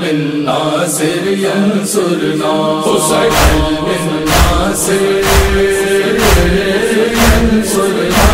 الناصر ينصرنا قلب الناصر ينصرنا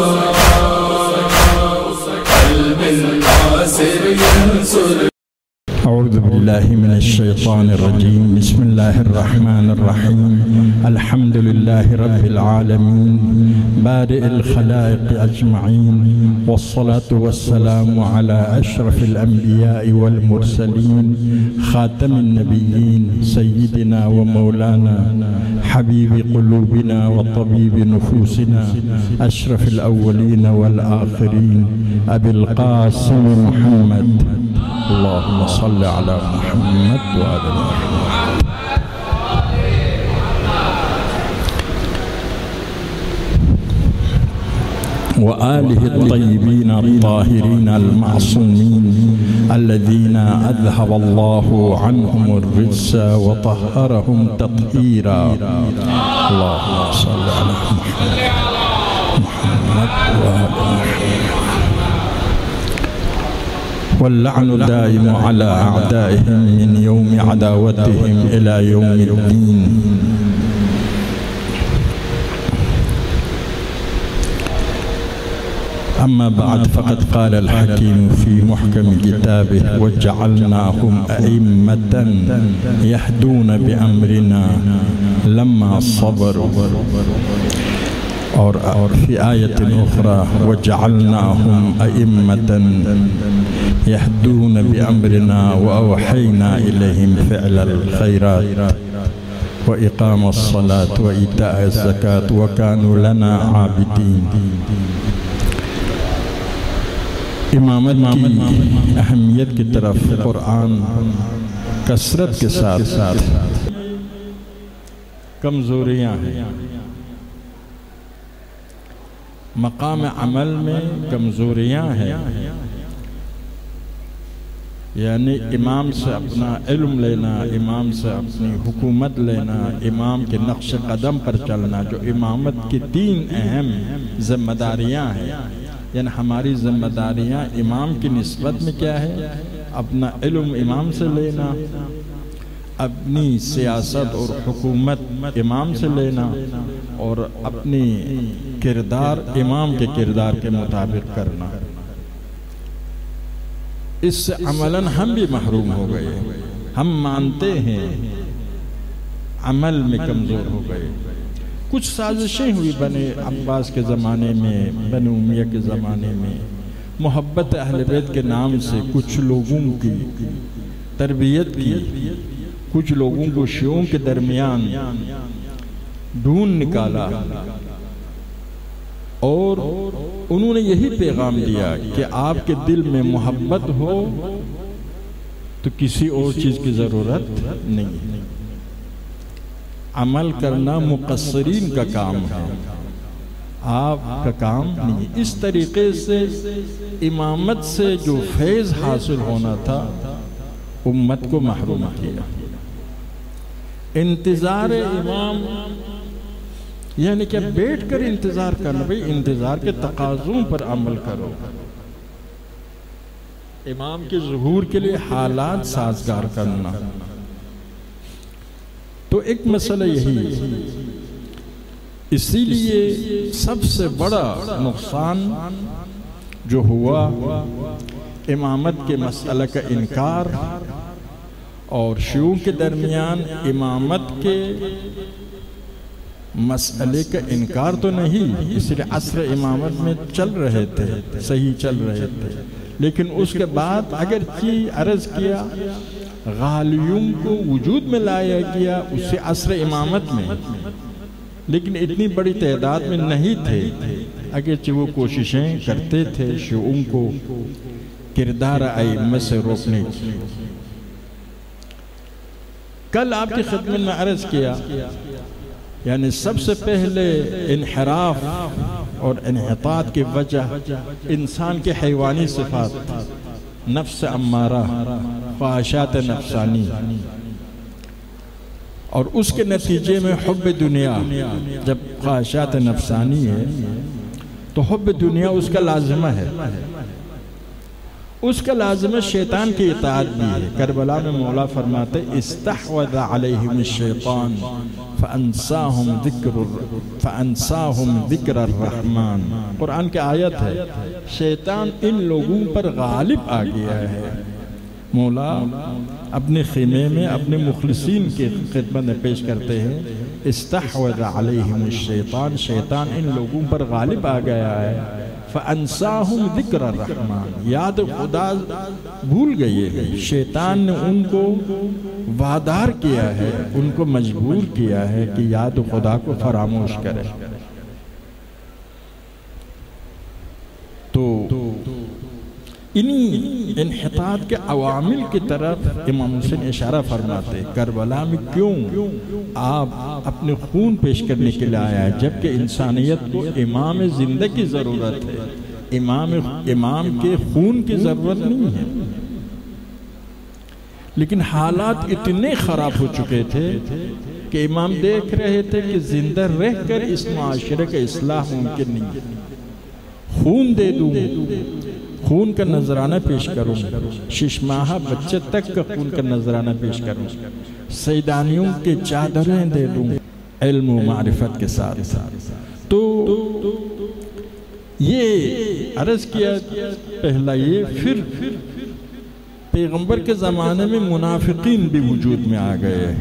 قلب الناصر ينصرنا. أعوذ بالله من الشيطان الرجيم. بسم الله الرحمن الرحيم. الحمد لله رب العالمين بارئ الخلائق أجمعين، والصلاة والسلام على أشرف الأنبياء والمرسلين خاتم النبيين سيدنا ومولانا حبيب قلوبنا وطبيب نفوسنا أشرف الأولين والآخرين أبي القاسم محمد. اللهم صل على محمد وآل محمد. وآله الطيبين الطاهرين المعصومين الذين أذهب الله عنهم الرجس وطهرهم تطهيرا. اللهم صل على محمد وآل محمد. واللعن دائم على أعدائهم من يوم عداوتهم إلى يوم الدين. أما بعد، فقد قال الحكيم في محكم كتابه: وجعلناهم أئمة يهدون بأمرنا لما صبروا. اور فی آیت اخرى: وجعلناهم أئمة يهدون بأمرنا وأوحينا إليهم فعل الخيرات وإقام الصلاة وإيتاء الزكاة وكانوا لنا عابدين. امامت کی اہمیت کی طرف قرآن کثرت کے ساتھ کمزوریاں ہیں. مقام عمل میں کمزوریاں ہیں، یعنی امام سے اپنا علم لینا، امام سے اپنی حکومت لینا، امام کے نقش قدم پر چلنا، جو امامت کی 3 اہم ذمہ داریاں ہیں. یعنی ہماری ذمہ داریاں امام کی نسبت میں کیا ہے؟ اپنا علم امام سے لینا، اپنی سیاست اور حکومت امام سے لینا، اور اپنی کردار امام کے کردار کے مطابق کرنا. اس سے عملاً ہم بھی محروم ہو گئے. ہم مانتے ہیں عمل میں کمزور ہو گئے. کچھ سازشیں ہوئی بنے عباس کے زمانے میں، بنو امیہ کے زمانے میں، محبت اہل بیت کے نام سے کچھ لوگوں کی تربیت کی، کچھ لوگوں کو شیعوں کے درمیان ڈھونڈ نکالا، اور انہوں نے یہی پیغام دیا کہ آپ کے دل میں محبت ہو تو کسی اور چیز کی ضرورت نہیں. عمل کرنا مقصرین کا کام ہے، آپ کا کام نہیں. اس طریقے سے امامت سے جو فیض حاصل ہونا تھا امت کو محروم کیا. انتظار امام یعنی کہ بیٹھ کر انتظار کرنا، بھئی انتظار کے تقاضوں پر عمل کرو. امام کے ظہور کے لیے حالات سازگار کرنا. تو ایک مسئلہ یہی ہے. اسی لیے سب سے بڑا نقصان جو ہوا امامت کے مسئلہ کا انکار، اور شیعوں کے درمیان امامت کے مسئلے کا انکار تو نہیں، اس لیے عصر امامت میں چل رہے تھے، صحیح چل رہے تھے. لیکن اس کے بعد اگرچہ عرض کیا غالیوں کو وجود میں لایا گیا اسے عصر امامت میں، لیکن اتنی بڑی تعداد میں نہیں تھے. اگرچہ وہ کوششیں کرتے تھے شیعوں کو کردار ائمہ سے روکنے کی. کل آپ کی خدمت میں عرض کیا، یعنی سب سے پہلے انحراف اور انحطاط کی وجہ انسان کے حیوانی صفات، نفس امارہ، خواہشات نفسانی، اور اس کے نتیجے میں حب دنیا. جب خواہشات نفسانی ہے تو حب دنیا اس کا لازمہ ہے، اس کا لازمت شیطان کی اطاعت بھی ہے۔ کربلا میں مولا فرماتے استحوذ علیہم الشیطان فانساہم ذکر الرحمن، قرآن کی آیت ہے، شیطان ان لوگوں پر غالب آ گیا ہے۔ مولا اپنے خیمے میں اپنے مخلصین کی خدمت میں پیش کرتے ہیں استحوذ علیہم الشیطان، شیطان ان لوگوں پر غالب آ گیا ہے، فَأَنْسَاهُمْ ذِكْرَ الرَّحْمَانِ، یاد خدا بھول گئے ہیں۔ شیطان نے ان کو وادار کیا ہے، ان کو مجبور کیا ہے کہ یاد خدا کو فراموش کرے۔ تو انہی انحطاط کے عوامل کی طرف امام حسین اشارہ فرماتے کربلا میں کیوں آپ اپنے خون پیش کرنے کے لیے آیا ہے، جبکہ انسانیت کو امام زندہ کی ضرورت ہے، امام کے خون کی ضرورت نہیں ہے۔ لیکن حالات اتنے خراب ہو چکے تھے کہ امام دیکھ رہے تھے کہ زندہ رہ کر اس معاشرے کا اصلاح ممکن نہیں ہے۔ خون دے دوں، خون کا نذرانہ پیش کروں، 6 ماہ بچے تک کا خون کا نذرانہ پیش کروں، سیدانیوں کے چادریں دے دوں علم و معرفت کے ساتھ۔ تو یہ عرض کیا پہلا یہ، پھر پیغمبر کے زمانے میں منافقین بھی وجود میں آ گئے۔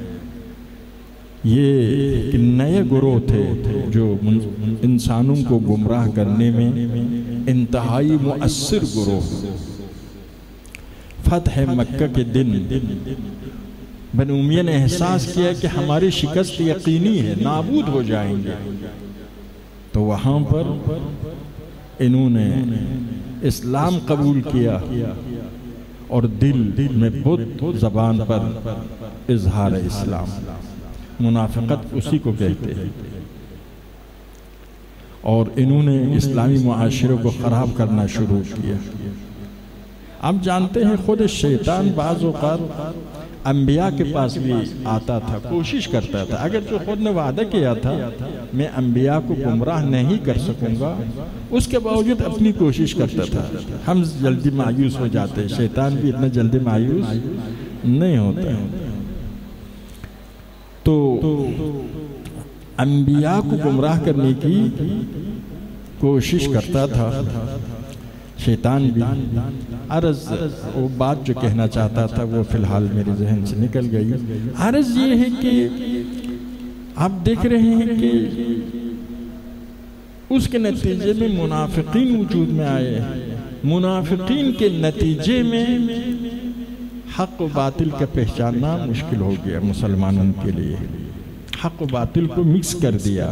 یہ ایک نئے گروہ تھے جو انسانوں کو گمراہ کرنے میں انتہائی مؤثر گروہ۔ فتح مکہ کے دن بنو امیہ نے احساس کیا کہ ہماری شکست یقینی ہے، نابود ہو جائیں گے، تو وہاں پر انہوں نے اسلام قبول کیا اور دل میں بت، زبان پر اظہار اسلام۔ منافقت اسی کو کہتے ہیں، اور انہوں نے اسلامی معاشرے کو خراب کرنا شروع کیا۔ آپ جانتے ہیں خود شیطان بعض اوقات انبیاء کے پاس بھی آتا تھا، کوشش کرتا تھا، اگر جو خود نے وعدہ کیا تھا میں انبیاء کو گمراہ نہیں کر سکوں گا، اس کے باوجود اپنی کوشش کرتا تھا۔ ہم جلدی مایوس ہو جاتے ہیں، شیطان بھی اتنا جلدی مایوس نہیں ہوتا ہے۔ تو انبیاء کو گمراہ کرنے کی کوشش کرتا تھا شیطان بھی۔ عرض وہ بات جو کہنا چاہتا تھا وہ فی الحال میرے ذہن سے نکل گئی۔ عرض یہ ہے کہ آپ دیکھ رہے ہیں کہ اس کے نتیجے میں منافقین وجود میں آئے۔ منافقین کے نتیجے میں حق و باطل کا پہچاننا مشکل ہو گیا مسلمانوں کے لیے، حق و باطل کو مکس کر دیا۔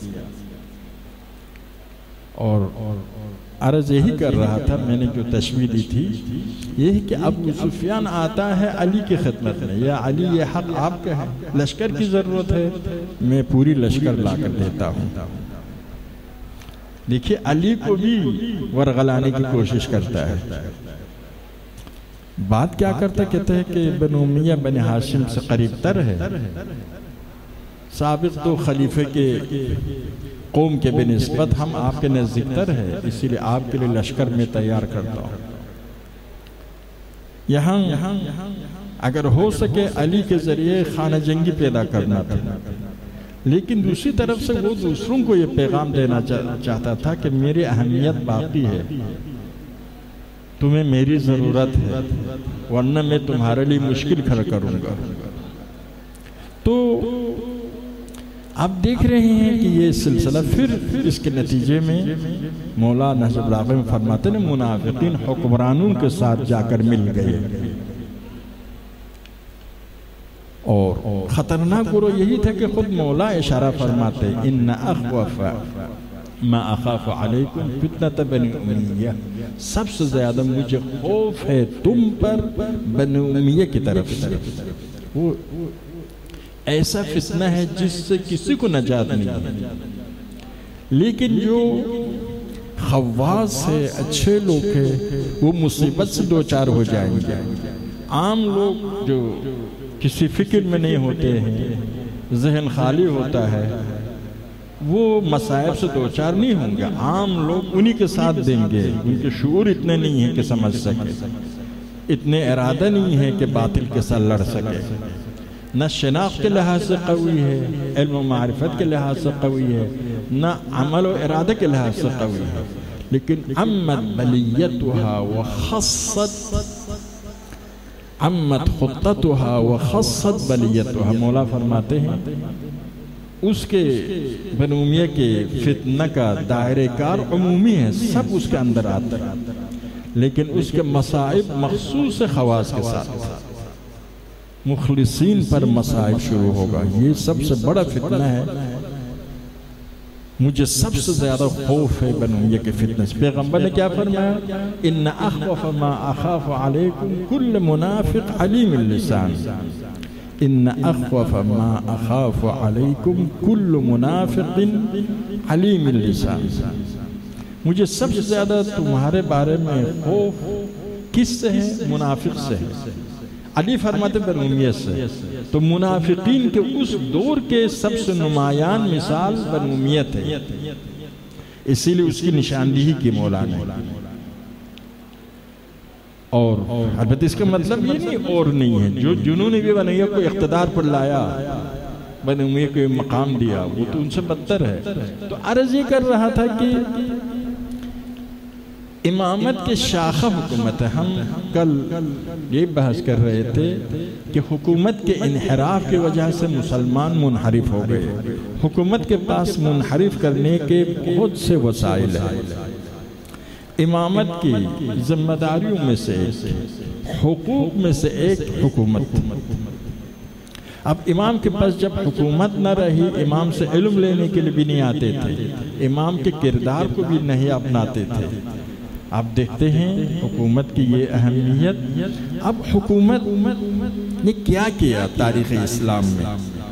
اور عرض یہی کر رہا تھا، میں نے جو تشبیہ دی تھی یہ کہ ابو سفیان آتا ہے علی کی خدمت میں، یا علی یہ حق آپ کا ہے، لشکر کی ضرورت ہے، میں پوری لشکر لا کر دیتا ہوں۔ دیکھیے علی کو بھی ورغلانے کی کوشش کرتا ہے۔ بات کیا کرتا کہتا ہے کہ بنو امیہ بن ہاشم سے قریب تر ہے، سابق دو خلیفے کے قوم کے بنسبت ہم آپ کے نزدیک تر ہے، اسی لئے آپ کے لئے لشکر میں تیار کرتا ہوں۔ یہاں اگر ہو سکے علی کے ذریعے خانہ جنگی پیدا کرنا تھا، لیکن دوسری طرف سے وہ دوسروں کو یہ پیغام دینا چاہتا تھا کہ میری اہمیت باقی ہے، تمہیں میری ضرورت ہے، ورنہ میں تمہارے لیے مشکل کھڑا کروں گا۔ تو آپ دیکھ رہے ہیں کہ یہ سلسلہ پھر اس کے نتیجے میں مولا نہج البلاغہ میں فرماتے ہیں منافقین حکمرانوں کے ساتھ جا کر مل گئے، اور خطرناک گروہ یہی تھا کہ خود مولا اشارہ فرماتے ان اخوف ما اخاف علیکم فتنة بنی امیہ، سب سے زیادہ مجھے خوف ہے تم پر بنی امیہ کی طرف سے، وہ ایسا فتنہ ہے جس سے کسی کو نجات نہیں ہے۔ لیکن جو خواص ہے، اچھے لوگ ہیں، وہ مصیبت سے دوچار ہو جائیں گے۔ عام لوگ جو کسی فکر میں نہیں ہوتے ہیں، ذہن خالی ہوتا ہے، وہ مسائب سے دوچار نہیں ہوں گے، عام لوگ انہی کے ساتھ دیں گے، ان کے شعور اتنے نہیں ہیں کہ سمجھ سکے، اتنے ارادہ نہیں ہے کہ باطل کے ساتھ لڑ سکے، نہ شناخت کے لحاظ سے قوی ہے، علم و معرفت کے لحاظ سے قوی ہے، نہ عمل و ارادہ کے لحاظ سے قوی ہے، لیکن عمت بلیتها عمت خطتها وخصت بلیتها، مولا فرماتے ہیں اس کے بنو امیہ کے فتنہ کا دائرہ کار عمومی ہے، سب اس کے اندر آتا ہے، لیکن اس کے مصائب مخصوص خواص کے ساتھ، مخلصین پر مصائب شروع ہوگا۔ یہ سب سے بڑا فتنہ ہے، مجھے سب سے زیادہ خوف ہے بنو امیہ کے فتنہ سے۔ پیغمبر نے کیا فرمایا؟ ان اخوف ما اخاف علیکم کل منافق علیم اللسان، ان اخوف ما اخاف علیکم کل منافق علیم اللسان، مجھے سب سے زیادہ تمہارے بارے میں خوف کس سے ہے؟ منافق سے ہے۔ علی فرماتے بنو امیہ سے، تو منافقین کے اس دور کے سب سے نمایاں مثال بنو امیہ تھے، اسی لئے اس کی نشاندہی کی مولا نے۔ اور البتہ اس کا مطلب یہ نہیں اور نہیں ہے، جو جنہوں نے بھی بنو امیہ کو اقتدار پر لایا، بنو امیہ کو مقام دیا، وہ تو ان سے بدتر ہے۔ تو عرض یہ کر رہا تھا کہ امامت کے شاخہ حکومت ہے۔ ہم کل یہ بحث کر رہے تھے کہ حکومت کے انحراف کی وجہ سے مسلمان منحرف ہو گئے، حکومت کے پاس منحرف کرنے کے بہت سے وسائل ہیں۔ امامت کی ذمہ داریوں میں سے ایک، حقوق میں سے ایک حکومت۔ اب امام کے پاس جب حکومت نہ رہی، امام سے علم لینے کے لیے بھی نہیں آتے تھے، امام کے کردار کو بھی نہیں اپناتے تھے۔ آپ دیکھتے ہیں حکومت کی یہ اہمیت۔ اب حکومت نے کیا کیا تاریخ اسلام میں؟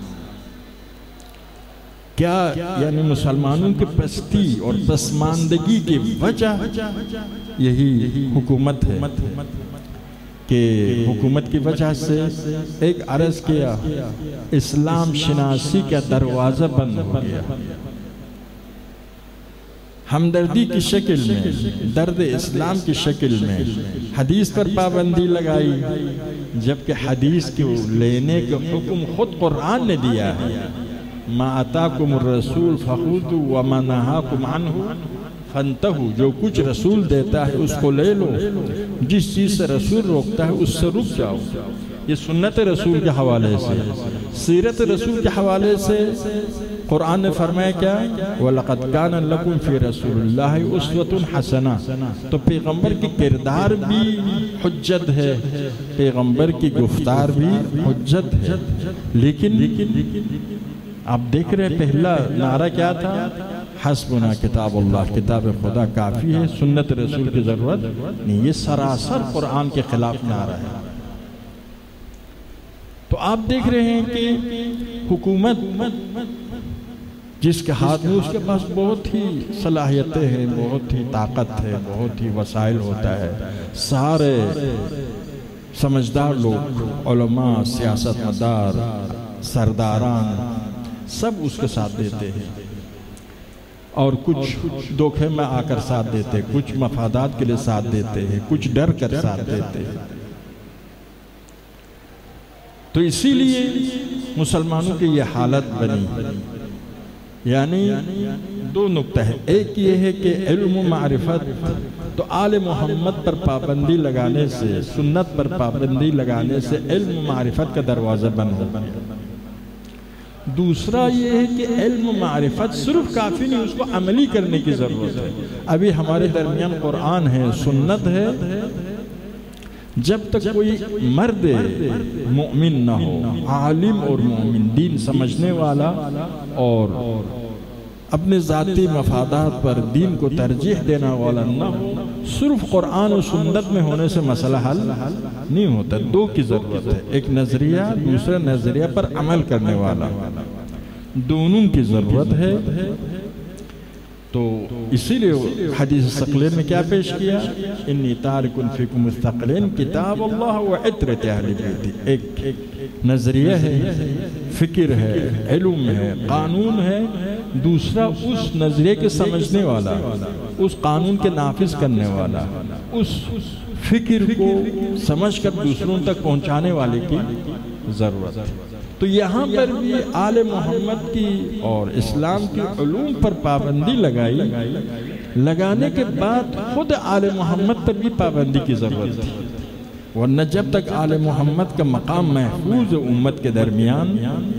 کیا یعنی مسلمانوں کی پستی اور پسماندگی کی وجہ یہی حکومت ہے کہ حکومت کی وجہ سے ایک عرض کیا اسلام شناسی کا دروازہ بند ہو گیا۔ ہمدردی کی شکل میں، درد اسلام کی شکل میں حدیث پر پابندی لگائی، جبکہ حدیث کو لینے کا حکم خود قرآن نے دیا ہے۔ ما آتاکم الرسول فخذوا وما نہاکم عنہ فانتہوا، جو کچھ رسول دیتا ہے اس کو لے لو، جس چیز سے رسول روکتا ہے اس سے رک جاؤ۔ یہ سنت رسول کے حوالے سے، سیرت رسول کے حوالے سے قرآن نے فرمایا کیا؟ وَلَقَدْ كَانَ لَكُمْ فِي رَسُولِ اللَّهِ أُسْوَةٌ حَسَنَةٌ۔ تو پیغمبر کی کردار بھی حجت ہے، پیغمبر کی گفتار بھی حجت ہے، لیکن آپ دیکھ رہے پہلا نعرہ کیا تھا؟ حسبنا کتاب اللہ، کتاب خدا کافی ہے، سنت رسول کی ضرورت نہیں۔ یہ سراسر قرآن کے خلاف نعرہ ہے۔ تو آپ دیکھ رہے ہیں کہ حکومت جس کے ہاتھ میں، اس کے پاس بہت ہی صلاحیتیں ہیں، بہت ہی طاقت ہے، بہت ہی وسائل ہوتا ہے، سارے سمجھدار لوگ، علماء، سیاست مدار، سرداران، سب اس کے ساتھ دیتے ہیں، اور کچھ دھوکے میں آ کر ساتھ دیتے، کچھ مفادات کے لیے ساتھ دیتے ہیں، کچھ ڈر کر ساتھ دیتے ہیں۔ تو اسی لیے مسلمانوں کی یہ حالت بنی۔ یعنی دو نکتہ ہے، ایک یہ ہے کہ علم و معرفت تو آل محمد پر پابندی لگانے سے، سنت پر پابندی لگانے سے علم و معرفت کا دروازہ بند ہو گیا۔ دوسرا یہ ہے کہ علم و معرفت صرف کافی نہیں، اس کو عملی کرنے کی ضرورت ہے۔ ابھی ہمارے درمیان قرآن ہے، سنت ہے، جب تک کوئی مرد مومن نہ ہو، عالم اور مومن، دین سمجھنے والا اور اپنے ذاتی مفادات پر دین کو ترجیح دینا والا نہ ہو، صرف قرآن و سنت میں ہونے سے مسئلہ حل نہیں ہوتا۔ دو کی ضرورت ہے، ایک نظریہ، دوسرا نظریہ پر عمل کرنے والا، دونوں کی ضرورت ہے۔ تو اسی لیے حدیث ثقلین میں کیا پیش کیا؟ انی تارک فیکم الثقلین کتاب اللہ و عطرۃ اہل بیتی۔ ایک نظریہ ہے، فکر ہے، علم ہے، قانون ہے، دوسرا اس نظریے کے سمجھنے والا، اس قانون کے نافذ کرنے والا، اس فکر کو سمجھ کر دوسروں تک پہنچانے والے کی ضرورت ہے۔ تو یہاں پر بھی آل محمد کی اور اسلام کی علوم پر پابندی لگانے کے بعد خود آل محمد پر بھی پابندی کی ضرورت تھی، ورنہ جب تک آل محمد کا مقام محفوظ امت کے درمیان،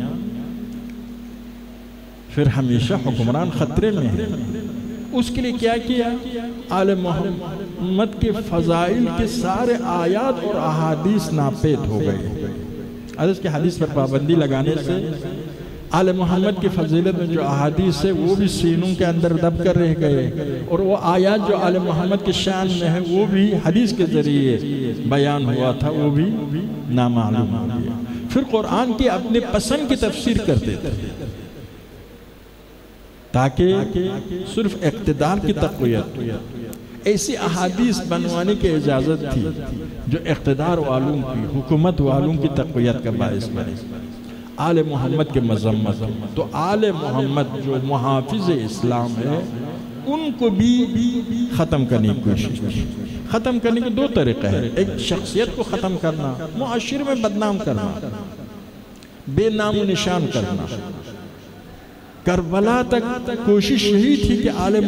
پھر ہمیشہ حکمران خطرے میں ہے۔ اس کے لیے کیا آل محمد کے فضائل کے سارے آیات اور احادیث ناپید ہو گئے۔ اس کے حدیث پر پابندی لگانے سے آل محمد کی فضیلت میں جو احادیث ہے وہ بھی سینوں کے اندر دب کر رہ گئے، اور وہ آیات جو آل محمد کے شان میں ہے وہ بھی حدیث کے ذریعے بیان ہوا تھا، وہ بھی نامعلوم ہو گیا۔ پھر قرآن کی اپنے پسند کی تفسیر کرتے تھے تاکہ صرف اقتدار کی تقویت، ایسی احادیث بنوانے کی اجازت تھی جو اقتدار والوں کی، حکومت والوں کی تقویت کا باعث بنے، آل محمد کے مذمت۔ تو آل محمد جو محافظ اسلام ہے ان کو بھی ختم کرنے کی کوشش کی۔ ختم کرنے کے دو طریقے ہیں، ایک شخصیت کو ختم کرنا، معاشرے میں بدنام کرنا، بے نام و نشان کرنا۔ کربلا تک کوشش یہی تھی کہ آل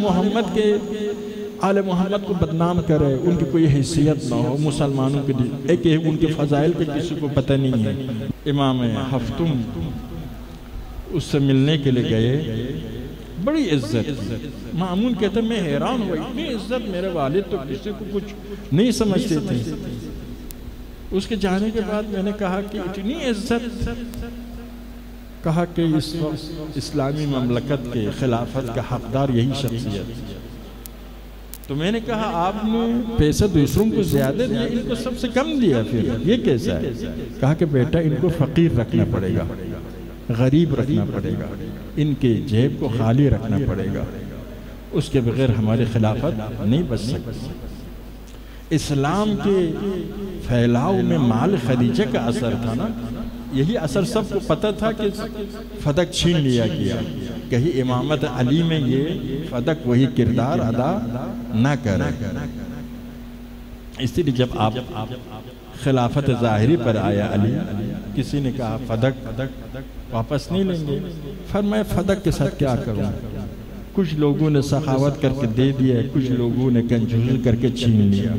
محمد کو بدنام کرے، ان کی کوئی حیثیت نہ ہو مسلمانوں کے لیے، ایک ان کے فضائل کے کسی کو پتہ نہیں ہے۔ امام ہفتم اس سے ملنے کے لیے گئے، بڑی عزت، مامون کہتے ہیں میں حیران ہوا، اتنی عزت، میرے والد تو کسی کو کچھ نہیں سمجھتے تھے۔ اس کے جانے کے بعد میں نے کہا کہ اتنی عزت، کہا کہ اس وقت اسلامی مملکت کے خلافت کا حقدار یہی شخصیت۔ تو میں نے کہا آپ نے پیسہ دوسروں کو زیادہ دیا، ان کو سب سے کم دیا، پھر یہ کیسا ہے؟ کہا کہ بیٹا ان کو فقیر رکھنا پڑے گا، غریب رکھنا پڑے گا، ان کے جیب کو خالی رکھنا پڑے گا، اس کے بغیر ہماری خلافت نہیں بچ سکتی۔ اسلام کے پھیلاؤ میں مال خدیجہ کا اثر تھا نا، یہی اثر سب کو پتہ تھا کہ فدق چھین لیا گیا، کہیں امامت علی میں یہ فدق وہی کردار ادا نہ کرے۔ اس لیے جب آپ خلافت ظاہری پر آیا علی، کسی نے کہا فدق واپس نہیں لیں گے، فرمایا فدق کے ساتھ کیا کروں؟ کچھ لوگوں نے سخاوت کر کے دے دیا، کچھ لوگوں نے کنجوسی کر کے چھین لیا۔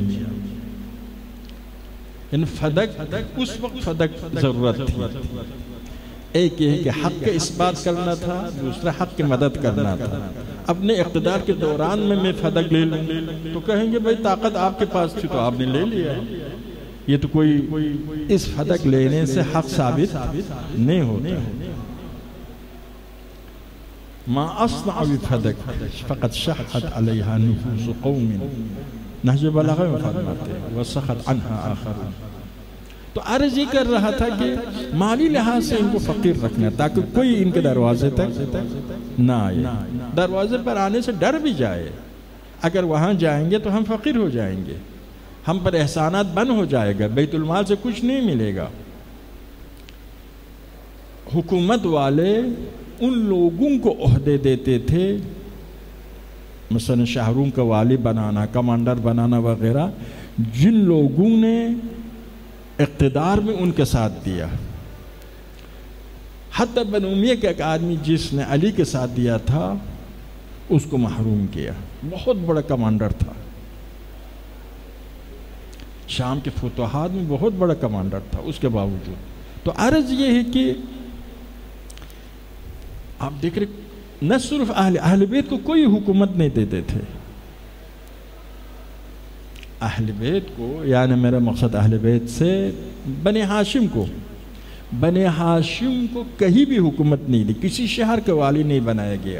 ان فدق اس وقت فدق ضرورت تھی، ایک یہ کہ حق کے اس بات کرنا تھا، دوسرا حق کی مدد کرنا تھا۔ اپنے اقتدار کے دوران میں فدق لے لوں تو کہیں گے بھائی طاقت آپ کے پاس تھی تو آپ نے لے لیا، یہ تو کوئی اس فدق لینے سے حق ثابت نہیں ہوتا۔ ما اصنع بفدق فقد شحت علیہا نفوس قوم، نہج بلاغہ میں فرماتے ہیں وسخط عنہا آخرون۔ تو عرض یہ کر رہا تھا کہ مالی لحاظ سے ان کو فقیر رکھنا تاکہ کوئی ان کے دروازے تک نہ آئے، دروازے پر آنے سے ڈر بھی جائے، اگر وہاں جائیں گے تو ہم فقیر ہو جائیں گے، ہم پر احسانات بند ہو جائے گا، بیت المال سے کچھ نہیں ملے گا۔ حکومت والے ان لوگوں کو عہدے دیتے تھے، مثلا شہروں کا والی بنانا، کمانڈر بنانا وغیرہ، جن لوگوں نے اقتدار میں ان کے ساتھ دیا۔ حتی بن امیہ کا ایک آدمی جس نے علی کے ساتھ دیا تھا اس کو محروم کیا، بہت بڑا کمانڈر تھا، شام کے فتوحات میں بہت بڑا کمانڈر تھا، اس کے باوجود۔ تو عرض یہ ہے کہ آپ دیکھ رہے نہ صرف اہل بیت کو کوئی حکومت نہیں دیتے تھے، اہل بیت کو، یعنی میرا مقصد اہل بیت سے بنی ہاشم کو کہیں بھی حکومت نہیں دی، کسی شہر کے والی نہیں بنایا گیا۔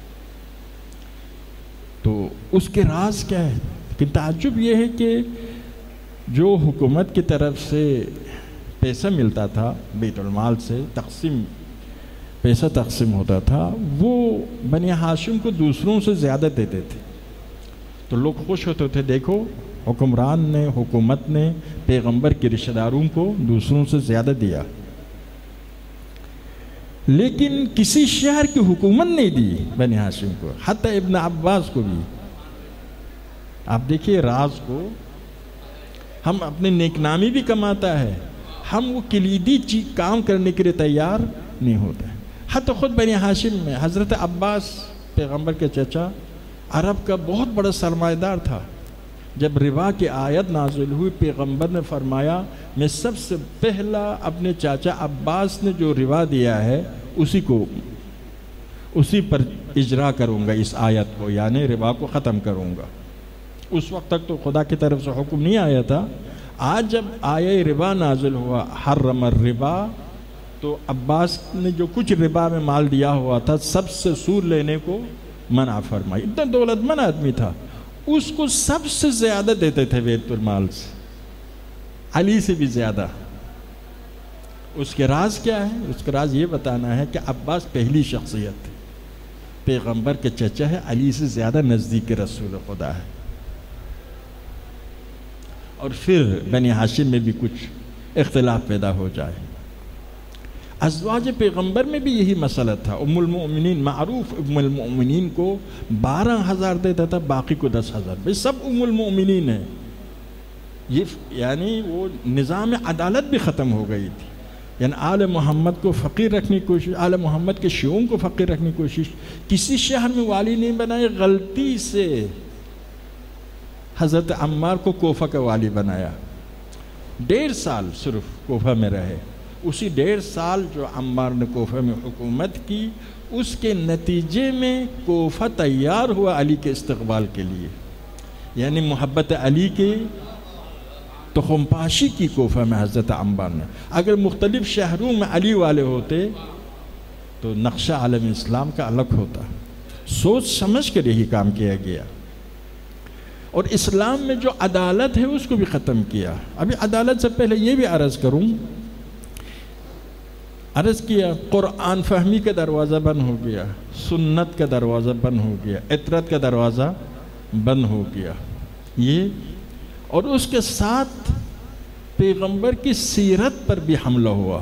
تو اس کے راز کیا ہے؟ لیکن تعجب یہ ہے کہ جو حکومت کی طرف سے پیسہ ملتا تھا، بیت المال سے پیسہ تقسیم ہوتا تھا، وہ بنی ہاشم کو دوسروں سے زیادہ دیتے تھے، تو لوگ خوش ہوتے تھے، دیکھو حکمران نے، حکومت نے پیغمبر کے رشتہ داروں کو دوسروں سے زیادہ دیا۔ لیکن کسی شہر کی حکومت نہیں دی بنی ہاشم کو، حتی ابن عباس کو بھی۔ آپ دیکھیے راز کو، ہم اپنے نیک نامی بھی کماتا ہے، ہم وہ کلیدی کام کرنے کے لیے تیار نہیں ہوتا ہے۔ حتی خود بنی ہاشم میں حضرت عباس پیغمبر کے چچا عرب کا بہت بڑا سرمایہ دار تھا۔ جب ربا کی آیت نازل ہوئی، پیغمبر نے فرمایا میں سب سے پہلا اپنے چاچا عباس نے جو ربا دیا ہے اسی پر اجرا کروں گا اس آیت کو، یعنی ربا کو ختم کروں گا۔ اس وقت تک تو خدا کی طرف سے حکم نہیں آیا تھا۔ آج جب آیہ ربا نازل ہوا، حرم الربا، تو عباس نے جو کچھ ربا میں مال دیا ہوا تھا سب سے سود لینے کو منع فرمائی۔ اتنا دولت مند آدمی تھا، اس کو سب سے زیادہ دیتے تھے بیت المال سے، علی سے بھی زیادہ۔ اس کے راز کیا ہے؟ اس کا راز یہ بتانا ہے کہ عباس پہلی شخصیت ہے، پیغمبر کے چچا ہے، علی سے زیادہ نزدیک رسول خدا ہے۔ اور پھر بنی ہاشم میں بھی کچھ اختلاف پیدا ہو جائے۔ ازواج پیغمبر میں بھی یہی مسئلہ تھا۔ ام المؤمنین، معروف ام المؤمنین کو 12,000 دیتا تھا، باقی کو 10,000۔ بھئی سب ام المؤمنین ہیں، یعنی وہ نظام عدالت بھی ختم ہو گئی تھی۔ یعنی آل محمد کو فقیر رکھنے کی کوشش، آل محمد کے شیعوں کو فقیر رکھنے کی کوشش، کسی شہر میں والی نہیں بنائے، غلطی سے حضرت عمار کو کوفہ کا والی بنایا۔ 1.5 سال صرف کوفہ میں رہے۔ اسی 1.5 سال جو عمار نے کوفہ میں حکومت کی، اس کے نتیجے میں کوفہ تیار ہوا علی کے استقبال کے لیے، یعنی محبت علی کے تخم پاشی کی کوفہ میں حضرت عمار نے۔ اگر مختلف شہروں میں علی والے ہوتے تو نقشہ عالم اسلام کا الگ ہوتا۔ سوچ سمجھ کر یہی کام کیا گیا، اور اسلام میں جو عدالت ہے اس کو بھی ختم کیا۔ ابھی عدالت سے پہلے یہ بھی عرض کیا قرآن فہمی کا دروازہ بند ہو گیا، سنت کا دروازہ بند ہو گیا، اطرت کا دروازہ بند ہو گیا۔ یہ اور اس کے ساتھ پیغمبر کی سیرت پر بھی حملہ ہوا۔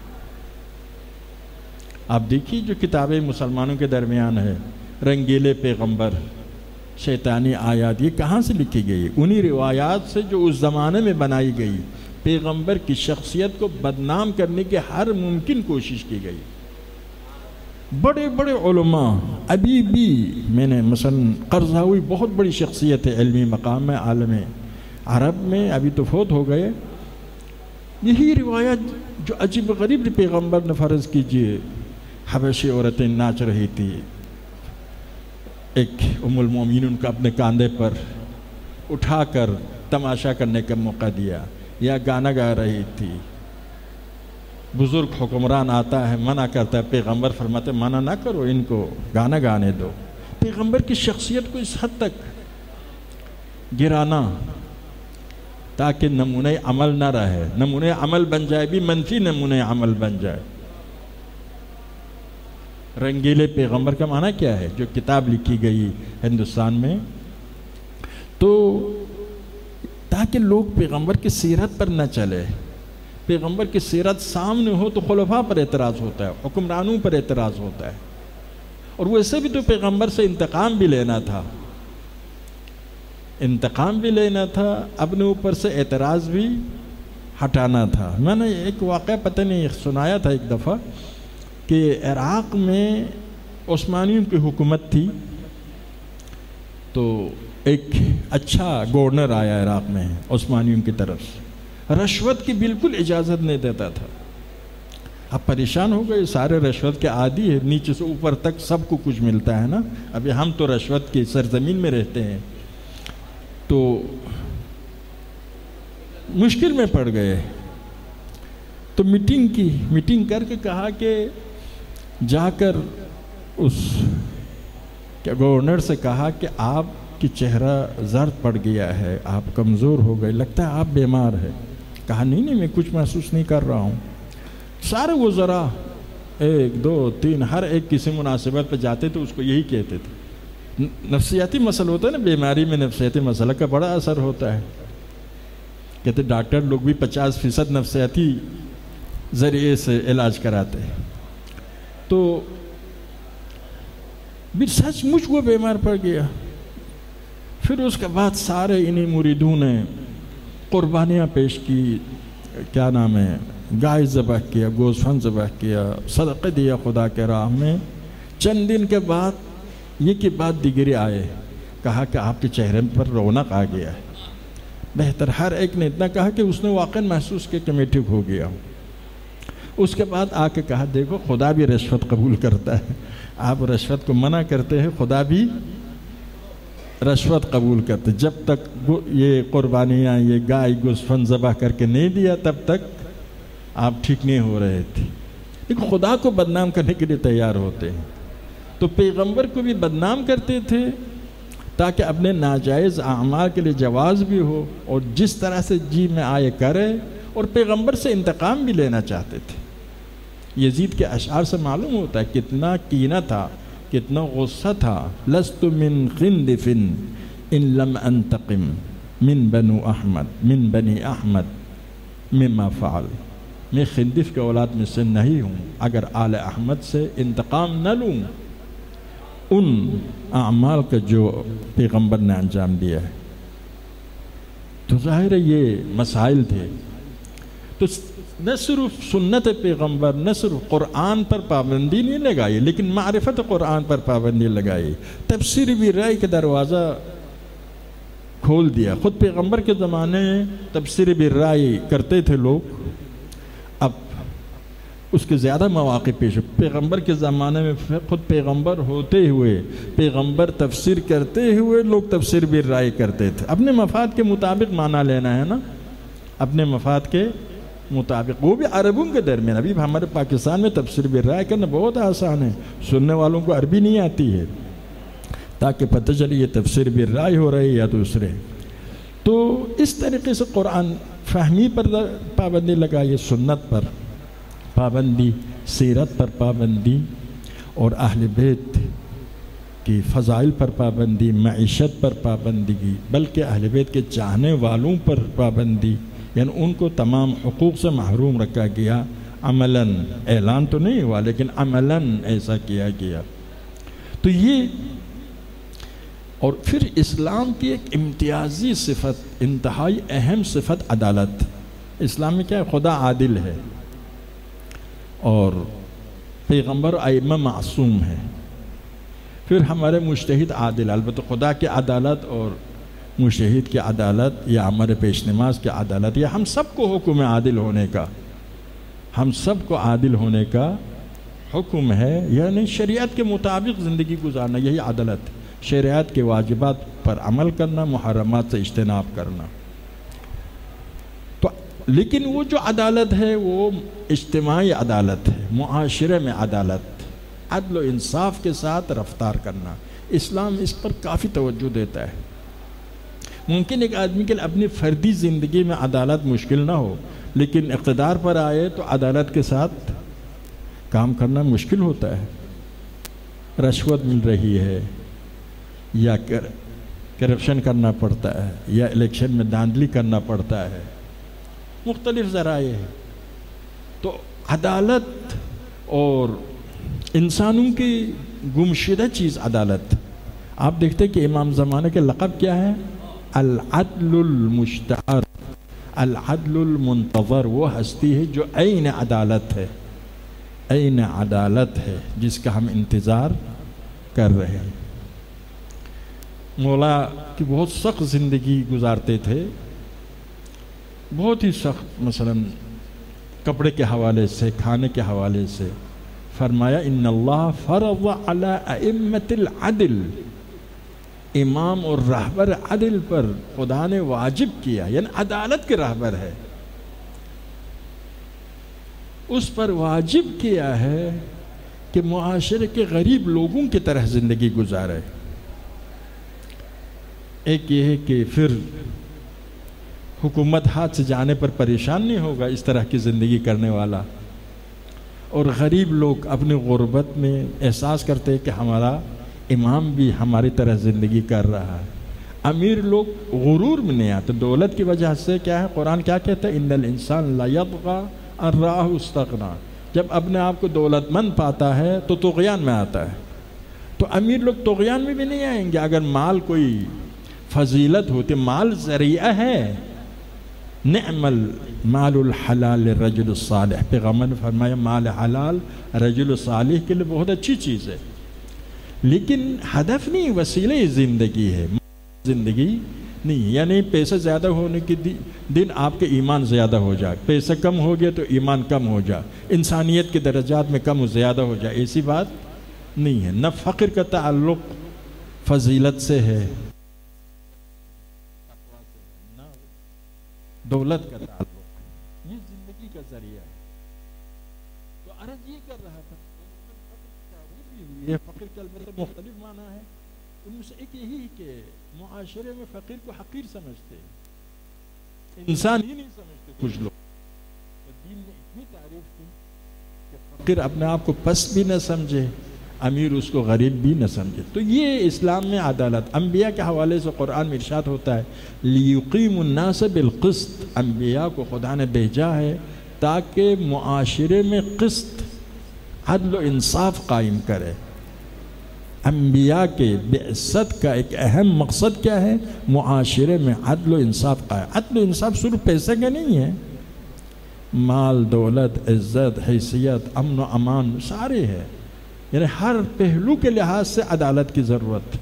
آپ دیکھیے جو کتابیں مسلمانوں کے درمیان ہے، رنگیلے پیغمبر، شیطانی آیات، یہ کہاں سے لکھی گئی؟ انہی روایات سے جو اس زمانے میں بنائی گئی۔ پیغمبر کی شخصیت کو بدنام کرنے کی ہر ممکن کوشش کی گئی۔ بڑے بڑے علماء ابھی بھی، میں نے مثلا قرضاوی بہت بڑی شخصیت ہے، علمی مقام میں، عالم عرب میں، ابھی تو فوت ہو گئے۔ یہی روایت جو عجیب غریب پیغمبر نے فرض کیجئے، حبشی عورتیں ناچ رہی تھی، ایک ام المومنین ان کو اپنے کاندھے پر اٹھا کر تماشا کرنے کا موقع دیا، یا گانا گا رہی تھی، بزرگ حکمران آتا ہے منع کرتا ہے، پیغمبر فرماتے منع نہ کرو، ان کو گانا گانے دو۔ پیغمبر کی شخصیت کو اس حد تک گرانا تاکہ نمونہ عمل نہ رہے، نمونہ عمل بن جائے بھی منفی نمونہ عمل بن جائے۔ رنگیلے پیغمبر کا معنی کیا ہے؟ جو کتاب لکھی گئی ہندوستان میں، تو تاکہ لوگ پیغمبر کی سیرت پر نہ چلے۔ پیغمبر کی سیرت سامنے ہو تو خلفاء پر اعتراض ہوتا ہے، حکمرانوں پر اعتراض ہوتا ہے، اور ویسے بھی تو پیغمبر سے انتقام بھی لینا تھا، انتقام بھی لینا تھا، اپنے اوپر سے اعتراض بھی ہٹانا تھا۔ میں نے ایک واقعہ پتہ نہیں سنایا تھا ایک دفعہ کہ عراق میں عثمانیوں کی حکومت تھی، تو ایک اچھا گورنر آیا عراق میں عثمانیوں کی طرف سے، رشوت کی بالکل اجازت نہیں دیتا تھا۔ اب پریشان ہو گئے، سارے رشوت کے عادی ہے، نیچے سے اوپر تک سب کو کچھ ملتا ہے نا، ابھی ہم تو رشوت کی سرزمین میں رہتے ہیں، تو مشکل میں پڑ گئے۔ تو میٹنگ کر کے کہا کہ جا کر اس گورنر سے کہا کہ آپ کی چہرہ زرد پڑ گیا ہے، آپ کمزور ہو گئے، لگتا ہے آپ بیمار ہے۔ کہا نہیں میں کچھ محسوس نہیں کر رہا ہوں۔ سارے وزراء 1 2 3 ہر ایک کسی مناسبت پہ جاتے تو اس کو یہی کہتے تھے۔ نفسیاتی مسئلہ ہوتا ہے نا، بیماری میں نفسیاتی مسئلہ کا بڑا اثر ہوتا ہے۔ کہتے ڈاکٹر لوگ بھی 50% نفسیاتی ذریعے سے علاج کراتے ہیں۔ تو بھی سچ مچ وہ بیمار پڑ گیا. پھر اس کے بعد سارے انہی مریدوں نے قربانیاں پیش کی، کیا نام ہے، گائے ذبح کیا، گوسفند ذبح کیا، صدقے دیا خدا کے راہ میں. چند دن کے بعد یہ کی بات دیگری آئے، کہا کہ آپ کے چہرے پر رونق آ گیا ہے. بہتر ہر ایک نے اتنا کہا کہ اس نے واقعا محسوس کیا کہ میں ٹھیک ہو گیا ہوں. اس کے بعد آ کے کہا دیکھو خدا بھی رشوت قبول کرتا ہے، آپ رشوت کو منع کرتے ہیں، خدا بھی رشوت قبول کرتے. جب تک یہ قربانیاں، یہ گائے گوسفند ذبح کر کے نہیں دیا تب تک آپ ٹھیک نہیں ہو رہے تھے. لیکن خدا کو بدنام کرنے کے لیے تیار ہوتے ہیں. تو پیغمبر کو بھی بدنام کرتے تھے تاکہ اپنے ناجائز اعمال کے لیے جواز بھی ہو، اور جس طرح سے جی میں آئے کرے، اور پیغمبر سے انتقام بھی لینا چاہتے تھے. یزید کے اشعار سے معلوم ہوتا ہے کتنا کینہ تھا، کتنا غصہ تھا. لست من خندف ان لم انتقم من بنو احمد من بنی احمد مما فعل. میں خندف کے اولاد میں سے نہیں ہوں اگر آل احمد سے انتقام نہ لوں ان اعمال کا جو پیغمبر نے انجام دیا ہے. تو ظاہر ہے یہ مسائل تھے. تو نہ صرف سنت پیغمبر، نہ صرف قرآن پر پابندی نہیں لگائی، لیکن معرفت قرآن پر پابندی لگائی. تفسیر بھی رائے کا دروازہ کھول دیا. خود پیغمبر کے زمانے میں تفسیر بھی رائے کرتے تھے لوگ، اب اس کے زیادہ مواقع پیش. پیغمبر کے زمانے میں خود پیغمبر ہوتے ہوئے، پیغمبر تفسیر کرتے ہوئے لوگ تفسیر بھی رائے کرتے تھے. اپنے مفاد کے مطابق معنی لینا ہے نا، اپنے مفاد کے مطابق. وہ بھی عربوں کے درمیان. ابھی ہمارے پاکستان میں تفسیر بھی رائے کرنا بہت آسان ہے، سننے والوں کو عربی نہیں آتی ہے، تاکہ پتہ چلے یہ تفسیر بھی رائے ہو رہی یا دوسرے. تو اس طریقے سے قرآن فہمی پر پابندی لگائی، سنت پر پابندی، سیرت پر پابندی، اور اہل بیت کی فضائل پر پابندی، معیشت پر پابندی کی، بلکہ اہل بیت کے چاہنے والوں پر پابندی. یعنی ان کو تمام حقوق سے محروم رکھا گیا. عملاً اعلان تو نہیں ہوا لیکن عملاً ایسا کیا گیا. تو یہ، اور پھر اسلام کی ایک امتیازی صفت، انتہائی اہم صفت عدالت. اسلام میں کیا ہے؟ خدا عادل ہے اور پیغمبر ائمہ معصوم ہے. پھر ہمارے مجتہد عادل. البتہ خدا کی عدالت اور مجتہد کی عدالت یا ہمارے پیش نماز کی عدالت، یا ہم سب کو حکم عادل ہونے کا، ہم سب کو عادل ہونے کا حکم ہے. یعنی شریعت کے مطابق زندگی گزارنا، یہی عدالت. شریعت کے واجبات پر عمل کرنا، محرمات سے اجتناب کرنا. تو لیکن وہ جو عدالت ہے وہ اجتماعی عدالت ہے، معاشرے میں عدالت، عدل و انصاف کے ساتھ رفتار کرنا. اسلام اس پر کافی توجہ دیتا ہے. ممکن ایک آدمی کے لیے اپنی فردی زندگی میں عدالت مشکل نہ ہو، لیکن اقتدار پر آئے تو عدالت کے ساتھ کام کرنا مشکل ہوتا ہے. رشوت مل رہی ہے، یا کرپشن کرنا پڑتا ہے، یا الیکشن میں دھاندلی کرنا پڑتا ہے، مختلف ذرائع ہیں. تو عدالت اور انسانوں کی گمشدہ چیز عدالت. آپ دیکھتے کہ امام زمانے کے لقب کیا ہے؟ العدل المشتہر، العدل المنتظر. وہ ہستی ہے جو عین عدالت ہے، عین عدالت ہے جس کا ہم انتظار کر رہے ہیں. مولا کی بہت سخت زندگی گزارتے تھے، بہت ہی سخت. مثلا کپڑے کے حوالے سے، کھانے کے حوالے سے فرمایا ان اللہ فرض علی ائمۃ العدل. امام اور رہبر عدل پر خدا نے واجب کیا، یعنی عدالت کے رہبر ہے، اس پر واجب کیا ہے کہ معاشرے کے غریب لوگوں کی طرح زندگی گزارے. ایک یہ ہے کہ پھر حکومت ہاتھ سے جانے پر پریشان نہیں ہوگا اس طرح کی زندگی کرنے والا، اور غریب لوگ اپنی غربت میں احساس کرتے ہیں کہ ہمارا امام بھی ہماری طرح زندگی کر رہا ہے. امیر لوگ غرور میں نہیں آتے دولت کی وجہ سے. کیا ہے قرآن کیا کہتا ہے؟ ان الانسان لا یطغى ان رآہ استغنى. جب اپنے آپ کو دولت مند پاتا ہے تو طغیان میں آتا ہے. تو امیر لوگ طغیان میں بھی نہیں آئیں گے. اگر مال کوئی فضیلت ہوتی، مال ذریعہ ہے. نعم المال الحلال للرجل الصالح، پیغمبر نے فرمایا مال حلال رجل صالح کے لیے بہت اچھی چیز ہے، لیکن ہدف نہیں، وسیلہ زندگی ہے، زندگی نہیں. یعنی پیسہ زیادہ ہونے کے دن آپ کے ایمان زیادہ ہو جائے، پیسہ کم ہو گیا تو ایمان کم ہو جائے، انسانیت کے درجات میں کم و زیادہ ہو جائے، ایسی بات نہیں ہے. نہ فقر کا تعلق فضیلت سے ہے، نہ دولت کا تعلق، یہ زندگی کا ذریعہ ہے. تو عرض یہ کر رہا تھا، یہ فقر کا البتہ مختلف معنی ہے. ان میں سے ایک یہی کہ معاشرے میں فقیر کو حقیر سمجھتے، انسان ہی نہیں سمجھتے کچھ لوگ. تو دین نے اتنی تعریف کی کہ فقیر اپنے آپ کو پست بھی نہ سمجھے، امیر اس کو غریب بھی نہ سمجھے. تو یہ اسلام میں عدالت. انبیاء کے حوالے سے قرآن میں ارشاد ہوتا ہے لِيُقِيمُ النَّاسَ بِالْقِسْطِ، انبیاء کو خدا نے بھیجا ہے تاکہ معاشرے میں قسط، عدل و انصاف قائم کرے. انبیاء کے بعثت کا ایک اہم مقصد کیا ہے؟ معاشرے میں عدل و انصاف قائم. عدل و انصاف صرف پیسے کا نہیں ہے، مال، دولت، عزت، حیثیت، امن و امان سارے ہے. یعنی ہر پہلو کے لحاظ سے عدالت کی ضرورت.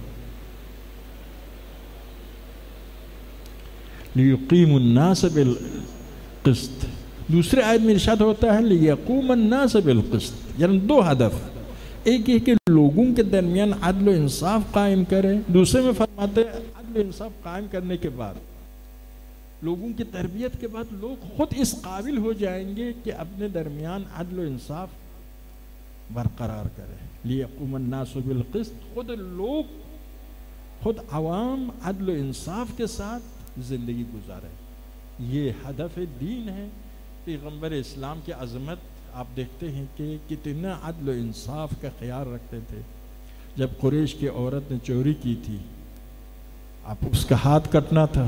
لِيُقِيمُ النَّاسَ بِالْقِسْطِ. دوسرے آیت میں ارشاد ہوتا ہے لِيَقُومَ النَّاسَ بِالْقِسْطِ. یعنی دو ہدف، ایک یہ کہ لوگوں کے درمیان عدل و انصاف قائم کرے. دوسرے میں فرماتے ہیں عدل و انصاف قائم کرنے کے بعد، لوگوں کی تربیت کے بعد لوگ خود اس قابل ہو جائیں گے کہ اپنے درمیان عدل و انصاف برقرار کرے. لِيَقُومَ النَّاسُ بِالْقِسْطِ. خود لوگ، خود عوام عدل و انصاف کے ساتھ زندگی گزارے. یہ ہدف دین ہے. پیغمبر اسلام کی عظمت آپ دیکھتے ہیں کہ کتنا عدل و انصاف کا خیال رکھتے تھے. جب قریش کی عورت نے چوری کی تھی، آپ اس کا ہاتھ کٹنا تھا،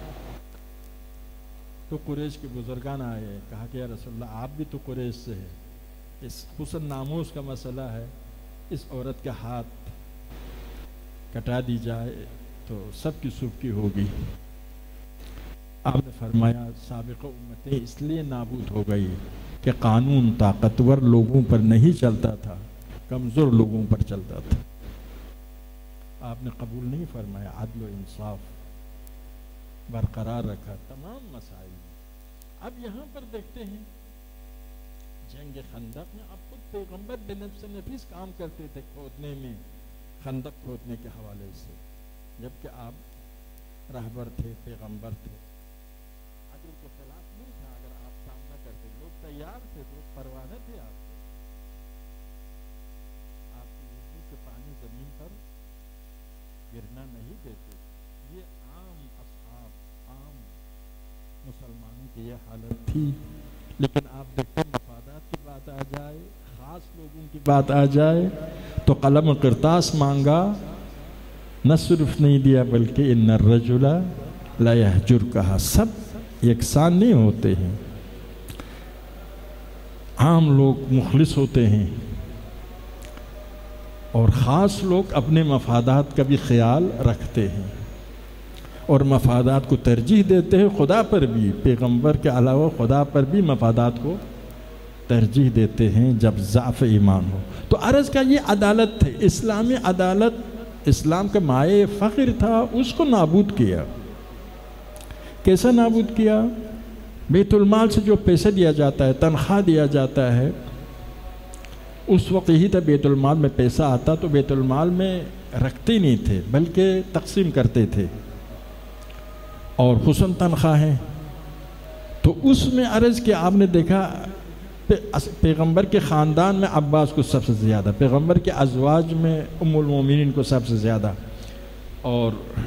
تو قریش کے بزرگان آئے، کہا کہ یا رسول اللہ آپ بھی تو قریش سے ہے، اس حسن ناموس کا مسئلہ ہے، اس عورت کا ہاتھ کٹا دی جائے تو سب کی سبکی ہوگی. آپ نے فرمایا سابق امتیں اس لیے نابود ہو گئی کہ قانون طاقتور لوگوں پر نہیں چلتا تھا، کمزور لوگوں پر چلتا تھا. آپ نے قبول نہیں فرمایا، عدل و انصاف برقرار رکھا تمام مسائل میں. اب یہاں پر دیکھتے ہیں جنگ خندق میں اب خود پیغمبر بنفس نفیس کام کرتے تھے کھودنے میں، خندق کھودنے کے حوالے سے، جبکہ آپ رہبر تھے، پیغمبر تھے. عدل کے خلاف نہیں تھا اگر آپ کام نہ کرتے، لوگ تیار تھے، لوگ پروانہ تھے آپ کو. آپ کے وضو کے پانی زمین پر گرنا نہیں دیتے. یہ عام اصحاب، عام مسلمانوں کی یہ حالت تھی. لیکن آپ دیکھتے مفادات کی بات آ جائے، خاص لوگوں کی بات آ جائے تو قلم و کرتاس مانگا، نہ صرف نہیں دیا بلکہ ان الرجل لا یحجر کہا. سب یکساں نہیں ہوتے ہیں، عام لوگ مخلص ہوتے ہیں اور خاص لوگ اپنے مفادات کا بھی خیال رکھتے ہیں اور مفادات کو ترجیح دیتے ہیں خدا پر بھی. پیغمبر کے علاوہ خدا پر بھی مفادات کو ترجیح دیتے ہیں جب ضعف ایمان ہو. تو عرض کا یہ عدالت ہے، اسلامی عدالت. اسلام کا مائع فقر تھا، اس کو نابود کیا. کیسا نابود کیا؟ بیت المال سے جو پیسے دیا جاتا ہے، تنخواہ دیا جاتا ہے، اس وقت یہی تھا بیت المال میں پیسہ آتا تو بیت المال میں رکھتے نہیں تھے بلکہ تقسیم کرتے تھے. اور حسن تنخواہیں تو اس میں عرض کہ آپ نے دیکھا پیغمبر کے خاندان میں عباس کو سب سے زیادہ، پیغمبر کے ازواج میں ام المومنین کو سب سے زیادہ، اور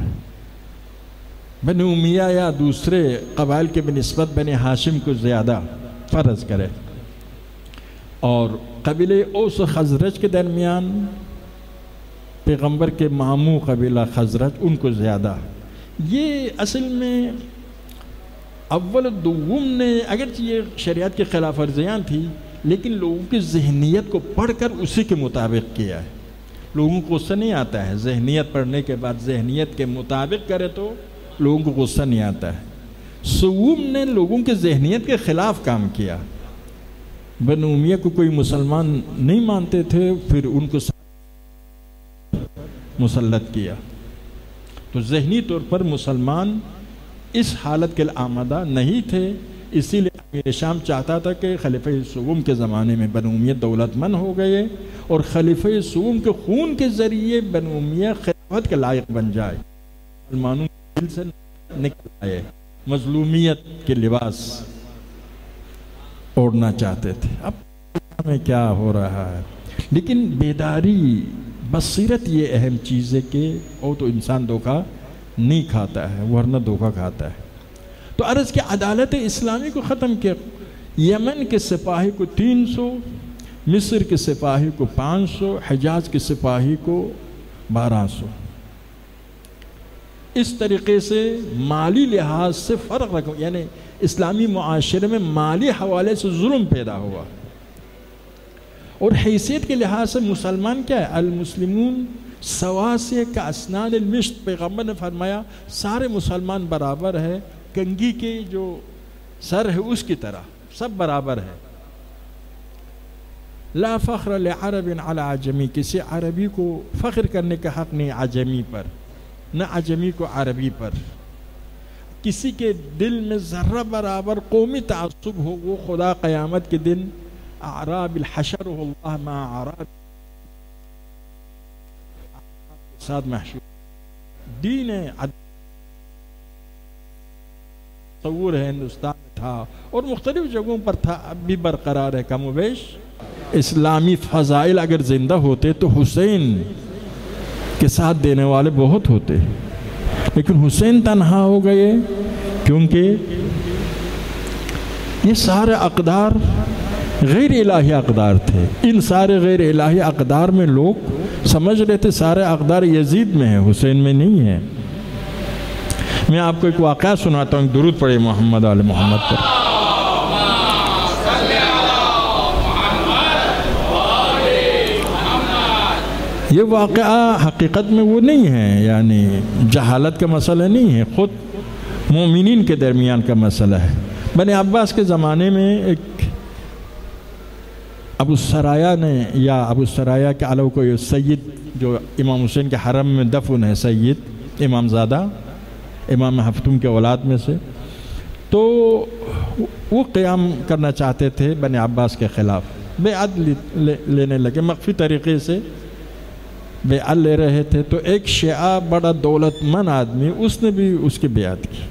بنی امیہ یا دوسرے قبائل کے بنسبت بنی ہاشم کو زیادہ فرض کرے. اور قبیلے اوس و خزرج کے درمیان پیغمبر کے ماموں قبیلہ خزرج ان کو زیادہ. یہ اصل میں اول دوم نے، اگرچہ یہ شریعت کی خلاف ورزیاں تھی لیکن لوگوں کی ذہنیت کو پڑھ کر اسی کے مطابق کیا ہے. لوگوں کو غصہ نہیں آتا ہے، ذہنیت پڑھنے کے بعد ذہنیت کے مطابق کرے تو لوگوں کو غصہ نہیں آتا ہے. سوم نے لوگوں کے ذہنیت کے خلاف کام کیا. بنو امیہ کو کوئی مسلمان نہیں مانتے تھے، پھر ان کو مسلط کیا. تو ذہنی طور پر مسلمان اس حالت کے آمادہ نہیں تھے. اسی لیے امیر شام چاہتا تھا کہ خلیفہ سوم کے زمانے میں بنو امیہ دولت مند ہو گئے اور خلیفہ سوم کے خون کے ذریعے بنو امیہ خلافت کے لائق بن جائے، مسلمانوں کے دل سے نکل آئے، مظلومیت کے لباس اوڑھنا چاہتے تھے. اب میں کیا ہو رہا ہے، لیکن بیداری بصیرت یہ اہم چیز ہے کہ وہ تو انسان دھوکہ نہیں کھاتا ہے، ورنہ دھوکہ کھاتا ہے. تو عرض کہ عدالت اسلامی کو ختم کیا. یمن کے سپاہی کو 300، مصر کے سپاہی کو 500، حجاز کے سپاہی کو 1200. اس طریقے سے مالی لحاظ سے فرق رکھو، یعنی اسلامی معاشرے میں مالی حوالے سے ظلم پیدا ہوا. اور حیثیت کے لحاظ سے مسلمان کیا ہے؟ المسلمون سواسیہ کا اسنان المشط. پیغمبر نے فرمایا سارے مسلمان برابر ہے، کنگھی کے جو سر ہے اس کی طرح سب برابر ہے. لا فخر لعرب علی عجمی. کسی عربی کو فخر کرنے کا حق نہیں عجمی پر، نہ عجمی کو عربی پر. کسی کے دل میں ذرہ برابر قومی تعصب ہو، وہ خدا قیامت کے دن اعراب الحشر اللہ مع اعراب ساتھ محشور. دین تصور ہے ہندوستان میں تھا اور مختلف جگہوں پر تھا، اب بھی برقرار ہے کم و بیش. اسلامی فضائل اگر زندہ ہوتے تو حسین کے ساتھ دینے والے بہت ہوتے، لیکن حسین تنہا ہو گئے کیونکہ یہ سارے اقدار غیر الہی اقدار تھے. ان سارے غیر الہی اقدار میں لوگ سمجھ رہے تھے سارے اقدار یزید میں ہیں، حسین میں نہیں ہے. میں آپ کو ایک واقعہ سناتا ہوں. درود پڑھے محمد آل محمد پر. یہ واقعہ حقیقت میں وہ نہیں ہے، یعنی جہالت کا مسئلہ نہیں ہے، خود مومنین کے درمیان کا مسئلہ ہے. بنی عباس کے زمانے میں ایک ابو السرایا نے، یا ابو السرایا کے علاوہ کوئی سید جو امام حسین کے حرم میں دفن ہے، سید امام زادہ امام ہفتم کے اولاد میں سے، تو وہ قیام کرنا چاہتے تھے بنی عباس کے خلاف. بیعت لینے لگے، مخفی طریقے سے بیعت لے رہے تھے. تو ایک شیعہ بڑا دولت مند آدمی، اس نے بھی اس کی بیعت کی.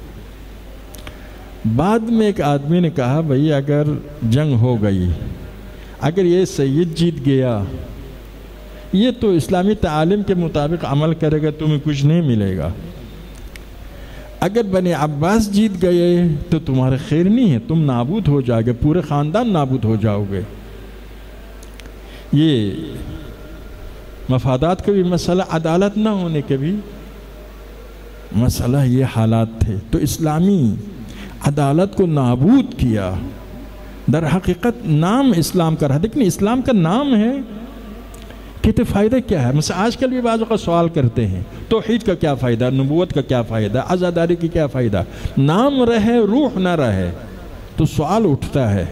بعد میں ایک آدمی نے کہا بھئی اگر جنگ ہو گئی، اگر یہ سید جیت گیا، یہ تو اسلامی تعالیم کے مطابق عمل کرے گا، تمہیں کچھ نہیں ملے گا. اگر بنی عباس جیت گئے تو تمہارے خیر نہیں ہے، تم نابود ہو جاؤ گے، پورے خاندان نابود ہو جاؤ گے. یہ مفادات کا بھی مسئلہ، عدالت نہ ہونے کے بھی مسئلہ، یہ حالات تھے. تو اسلامی عدالت کو نابود کیا. در حقیقت نام اسلام کا رہا، لیکن اسلام کا نام ہے، کہتے فائدہ کیا ہے؟ مثلا آج کل بھی بعض اوقات سوال کرتے ہیں توحید کا کیا فائدہ، نبوت کا کیا فائدہ، عزاداری کی کیا فائدہ. نام رہے روح نہ رہے تو سوال اٹھتا ہے،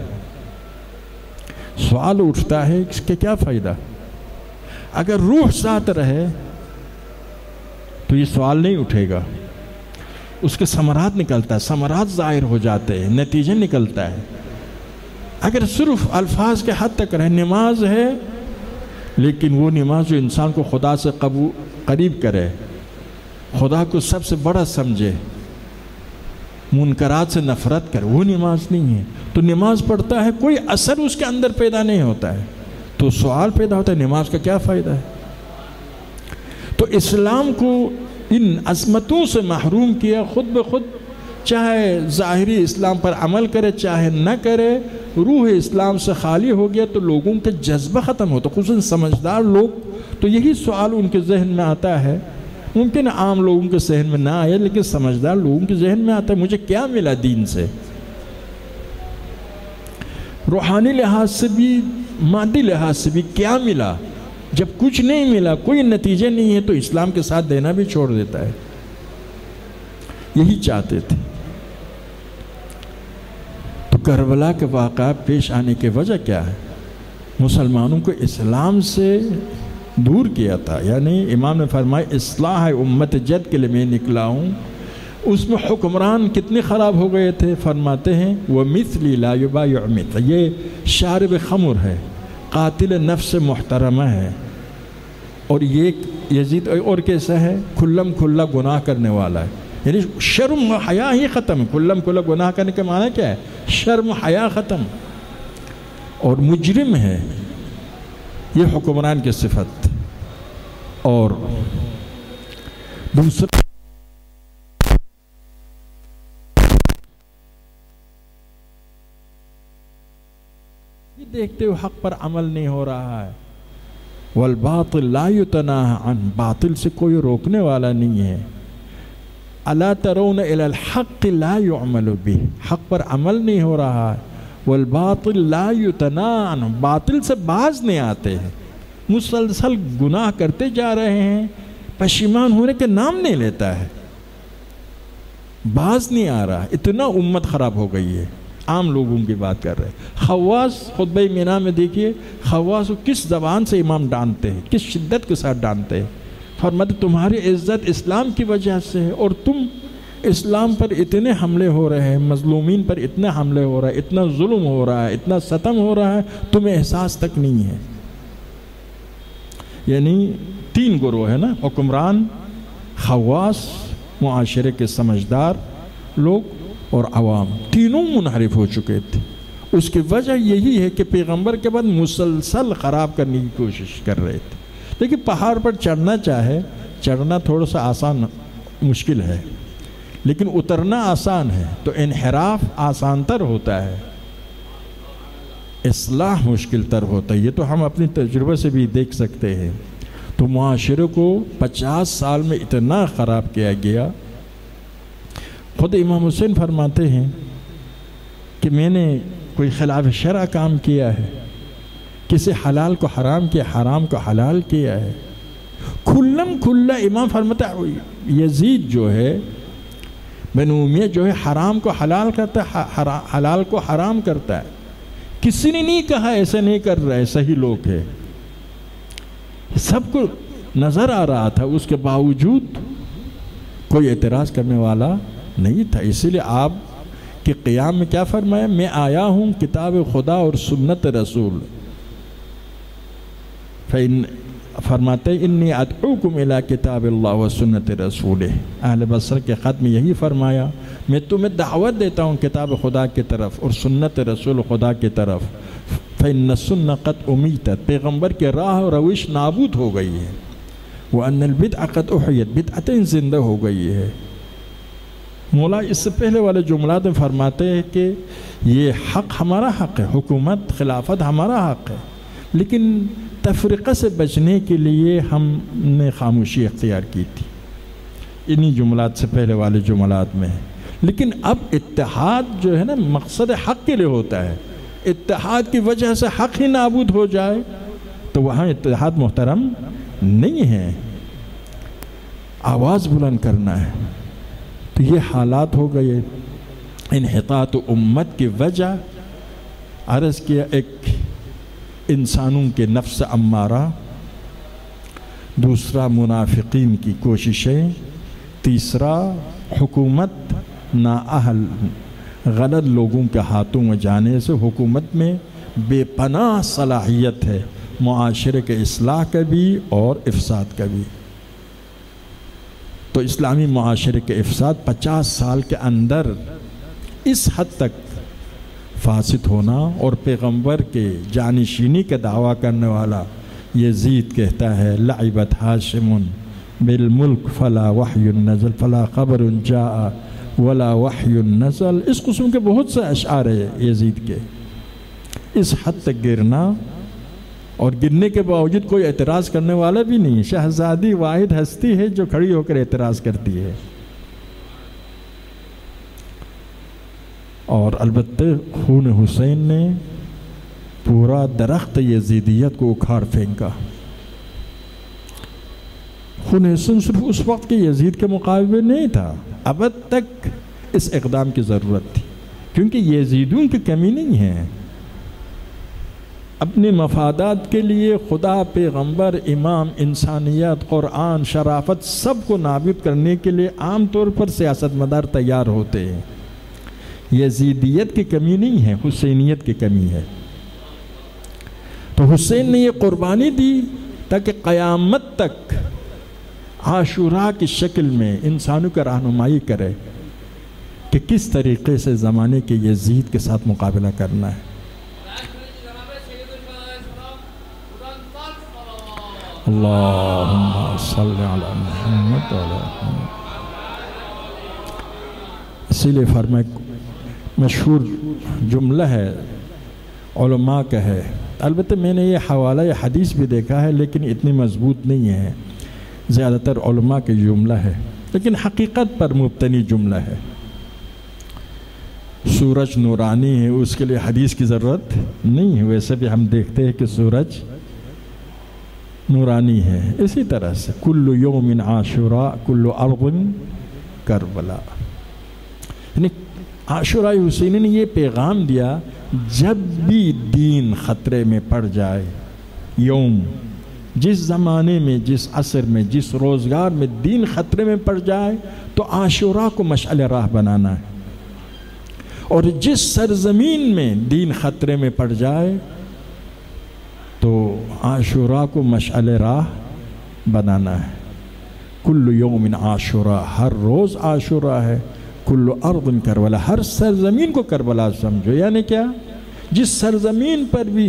سوال اٹھتا ہے اس کے کیا فائدہ. اگر روح ساتھ رہے تو یہ سوال نہیں اٹھے گا، اس کے ثمرات نکلتا ہے، ثمرات ظاہر ہو جاتے ہیں، نتیجہ نکلتا ہے. اگر صرف الفاظ کے حد تک رہے، نماز ہے لیکن وہ نماز جو انسان کو خدا سے قریب کرے، خدا کو سب سے بڑا سمجھے، منکرات سے نفرت کرے، وہ نماز نہیں ہے. تو نماز پڑھتا ہے، کوئی اثر اس کے اندر پیدا نہیں ہوتا ہے، تو سوال پیدا ہوتا ہے نماز کا کیا فائدہ ہے. تو اسلام کو ان عظمتوں سے محروم کیا خود بخود. چاہے ظاہری اسلام پر عمل کرے چاہے نہ کرے، روح اسلام سے خالی ہو گیا تو لوگوں کے جذبہ ختم ہوتا، خصوصاً سمجھدار لوگ. تو یہی سوال ان کے ذہن میں آتا ہے. ممکن عام لوگوں کے ذہن میں نہ آئے، لیکن سمجھدار لوگوں کے ذہن میں آتا ہے مجھے کیا ملا دین سے. روحانی لحاظ سے بھی مادی لحاظ سے بھی کیا ملا؟ جب کچھ نہیں ملا، کوئی نتیجے نہیں ہے، تو اسلام کے ساتھ دینا بھی چھوڑ دیتا ہے۔ یہی چاہتے تھے۔ تو کربلا کے واقعات پیش آنے کی وجہ کیا ہے؟ مسلمانوں کو اسلام سے دور کیا تھا۔ یعنی امام نے فرمایا اصلاح امت جد کے لیے میں نکلا ہوں۔ اس میں حکمران کتنے خراب ہو گئے تھے؟ فرماتے ہیں وَمِثْلِ لَا يُبَايِعُ مِثْلَ، یہ شارب خمر ہے، قاتل نفس محترمہ ہے، اور یہ یزید اور کیسا ہے؟ کھلم کھلا گناہ کرنے والا ہے۔ یعنی شرم و حیا ہی ختم ہے۔ کھلم کھلا گناہ کرنے کا معنی کیا ہے؟ شرم و حیا ختم، اور مجرم ہے۔ یہ حکمران کی صفت۔ اور دوسرا دیکھتے ہو حق پر عمل نہیں ہو رہا ہے۔ والباطل لا يتناهى عنه، باطل سے کوئی روکنے والا نہیں ہے۔ الا ترون الى الحق لا يعمل به، حق پر عمل نہیں ہو رہا ہے۔ والباطل لا يتناهى عنه، باطل سے باز نہیں آتے ہیں، مسلسل گناہ کرتے جا رہے ہیں، پشیمان ہونے کے نام نہیں لیتا ہے، باز نہیں آ رہا۔ اتنا امت خراب ہو گئی ہے۔ عام لوگوں کی بات کر رہے ہیں۔ خواص خطبہ مینا میں دیکھیے، خواص کو کس زبان سے امام ڈانتے ہیں، کس شدت کے ساتھ ڈانتے ہیں۔ فرماتے تمہاری عزت اسلام کی وجہ سے ہے، اور تم اسلام پر اتنے حملے ہو رہے ہیں، مظلومین پر اتنے حملے ہو رہے ہیں، اتنا ظلم ہو رہا ہے، اتنا ستم ہو رہا ہے، تمہیں احساس تک نہیں ہے۔ یعنی تین گروہ ہے نا، حکمران، خواص، معاشرے کے سمجھدار لوگ، اور عوام، تینوں منحرف ہو چکے تھے۔ اس کی وجہ یہی ہے کہ پیغمبر کے بعد مسلسل خراب کرنے کی کوشش کر رہے تھے۔ لیکن پہاڑ پر چڑھنا چاہے، چڑھنا تھوڑا سا آسان مشکل ہے، لیکن اترنا آسان ہے۔ تو انحراف آسان تر ہوتا ہے، اصلاح مشکل تر ہوتا ہے۔ یہ تو ہم اپنی تجربے سے بھی دیکھ سکتے ہیں۔ تو معاشرے کو 50 سال میں اتنا خراب کیا گیا۔ خود امام حسین فرماتے ہیں کہ میں نے کوئی خلاف شرع کام کیا ہے، کسی حلال کو حرام کیا، حرام کو حلال کیا ہے، کھلم کھلا۔ امام فرماتا ہے یزید جو ہے، بنو امیہ جو ہے، حرام کو حلال کرتا ہے، حلال کو حرام کرتا ہے۔ کسی نے نہیں کہا ایسے نہیں کر رہا ہے، صحیح لوگ ہے، سب کو نظر آ رہا تھا، اس کے باوجود کوئی اعتراض کرنے والا نہیں تھا۔ اسی لیے آپ کے قیام میں کیا فرمایا؟ میں آیا ہوں کتاب خدا اور سنت رسول۔ فرماتے ہیں انی ادعوکم الی کتاب اللہ و سنت رسولہ۔ اہل بصرہ کے خط میں یہی فرمایا، میں تمہیں دعوت دیتا ہوں کتاب خدا کی طرف اور سنت رسول خدا کی طرف۔ فإن السنة قد أميتت، پیغمبر کے راہ و روش نابود ہو گئی ہے۔ وأن البدع قد أحيت، بدعتیں زندہ ہو گئی ہے۔ مولا اس سے پہلے والے جملات میں فرماتے ہیں کہ یہ حق ہمارا حق ہے، حکومت خلافت ہمارا حق ہے، لیکن تفرقہ سے بچنے کے لیے ہم نے خاموشی اختیار کی تھی۔ انہی جملات سے پہلے والے جملات میں ہے۔ لیکن اب اتحاد جو ہے نا، مقصد حق کے لیے ہوتا ہے۔ اتحاد کی وجہ سے حق ہی نابود ہو جائے تو وہاں اتحاد محترم نہیں ہے۔ آواز بلند کرنا ہے۔ تو یہ حالات ہو گئے۔ انحطاط امت کی وجہ عرض کیا، ایک انسانوں کے نفس امارہ، دوسرا منافقین کی کوششیں، تیسرا حکومت نااہل غلط لوگوں کے ہاتھوں میں جانے سے حکومت میں بے پناہ صلاحیت ہے معاشرے کے اصلاح کا بھی اور افساد کا بھی۔ تو اسلامی معاشرے کے افساد 50 سال کے اندر اس حد تک فاسد ہونا، اور پیغمبر کے جانشینی کا دعویٰ کرنے والا یزید کہتا ہے لعبت ہاشم بالملک فلا وحی نزل فلا خبر جاء ولا وحی نزل۔ اس قسم کے بہت سے اشعار ہیں یزید کے۔ اس حد تک گرنا، اور گرنے کے باوجود کوئی اعتراض کرنے والا بھی نہیں۔ شہزادی واحد ہستی ہے جو کھڑی ہو کر اعتراض کرتی ہے۔ اور البتہ خون حسین نے پورا درخت یزیدیت کو اکھاڑ پھینکا. خون حسن صرف اس وقت کے یزید کے مقابلے نہیں تھا، ابد تک اس اقدام کی ضرورت تھی، کیونکہ یزیدوں کی کمی نہیں ہے. اپنے مفادات کے لیے خدا، پیغمبر، امام، انسانیت، قرآن، شرافت سب کو نابود کرنے کے لیے عام طور پر سیاست مدار تیار ہوتے ہیں. یزیدیت کی کمی نہیں ہے، حسینیت کی کمی ہے. تو حسین نے یہ قربانی دی تاکہ قیامت تک عاشوراء کی شکل میں انسانوں کا رہنمائی کرے کہ کس طریقے سے زمانے کے یزید کے ساتھ مقابلہ کرنا ہے. اللہم صلی علی محمد وعلی محمد. اسی لیے فرمائے مشہور جملہ ہے علماء کا ہے، البتہ میں نے یہ حوالہ یہ حدیث بھی دیکھا ہے لیکن اتنی مضبوط نہیں ہے، زیادہ تر علماء کے جملہ ہے لیکن حقیقت پر مبتنی جملہ ہے. سورج نورانی ہے، اس کے لیے حدیث کی ضرورت نہیں ہے. ویسے بھی ہم دیکھتے ہیں کہ سورج نورانی ہے. اسی طرح سے کل یوم عاشوراء کل ارض کربلا، یعنی عاشوراء حسینی نے یہ پیغام دیا جب بھی دین خطرے میں پڑ جائے، یوم جس زمانے میں، جس عصر میں، جس روزگار میں دین خطرے میں پڑ جائے تو عاشوراء کو مشعل راہ بنانا ہے، اور جس سرزمین میں دین خطرے میں پڑ جائے تو عاشوراء کو مشعل راہ بنانا ہے. کل یوم عاشوراء، ہر روز عاشوراء ہے. کل ارض کربلا، ہر سرزمین کو کربلا سمجھو. یعنی کیا؟ جس سرزمین پر بھی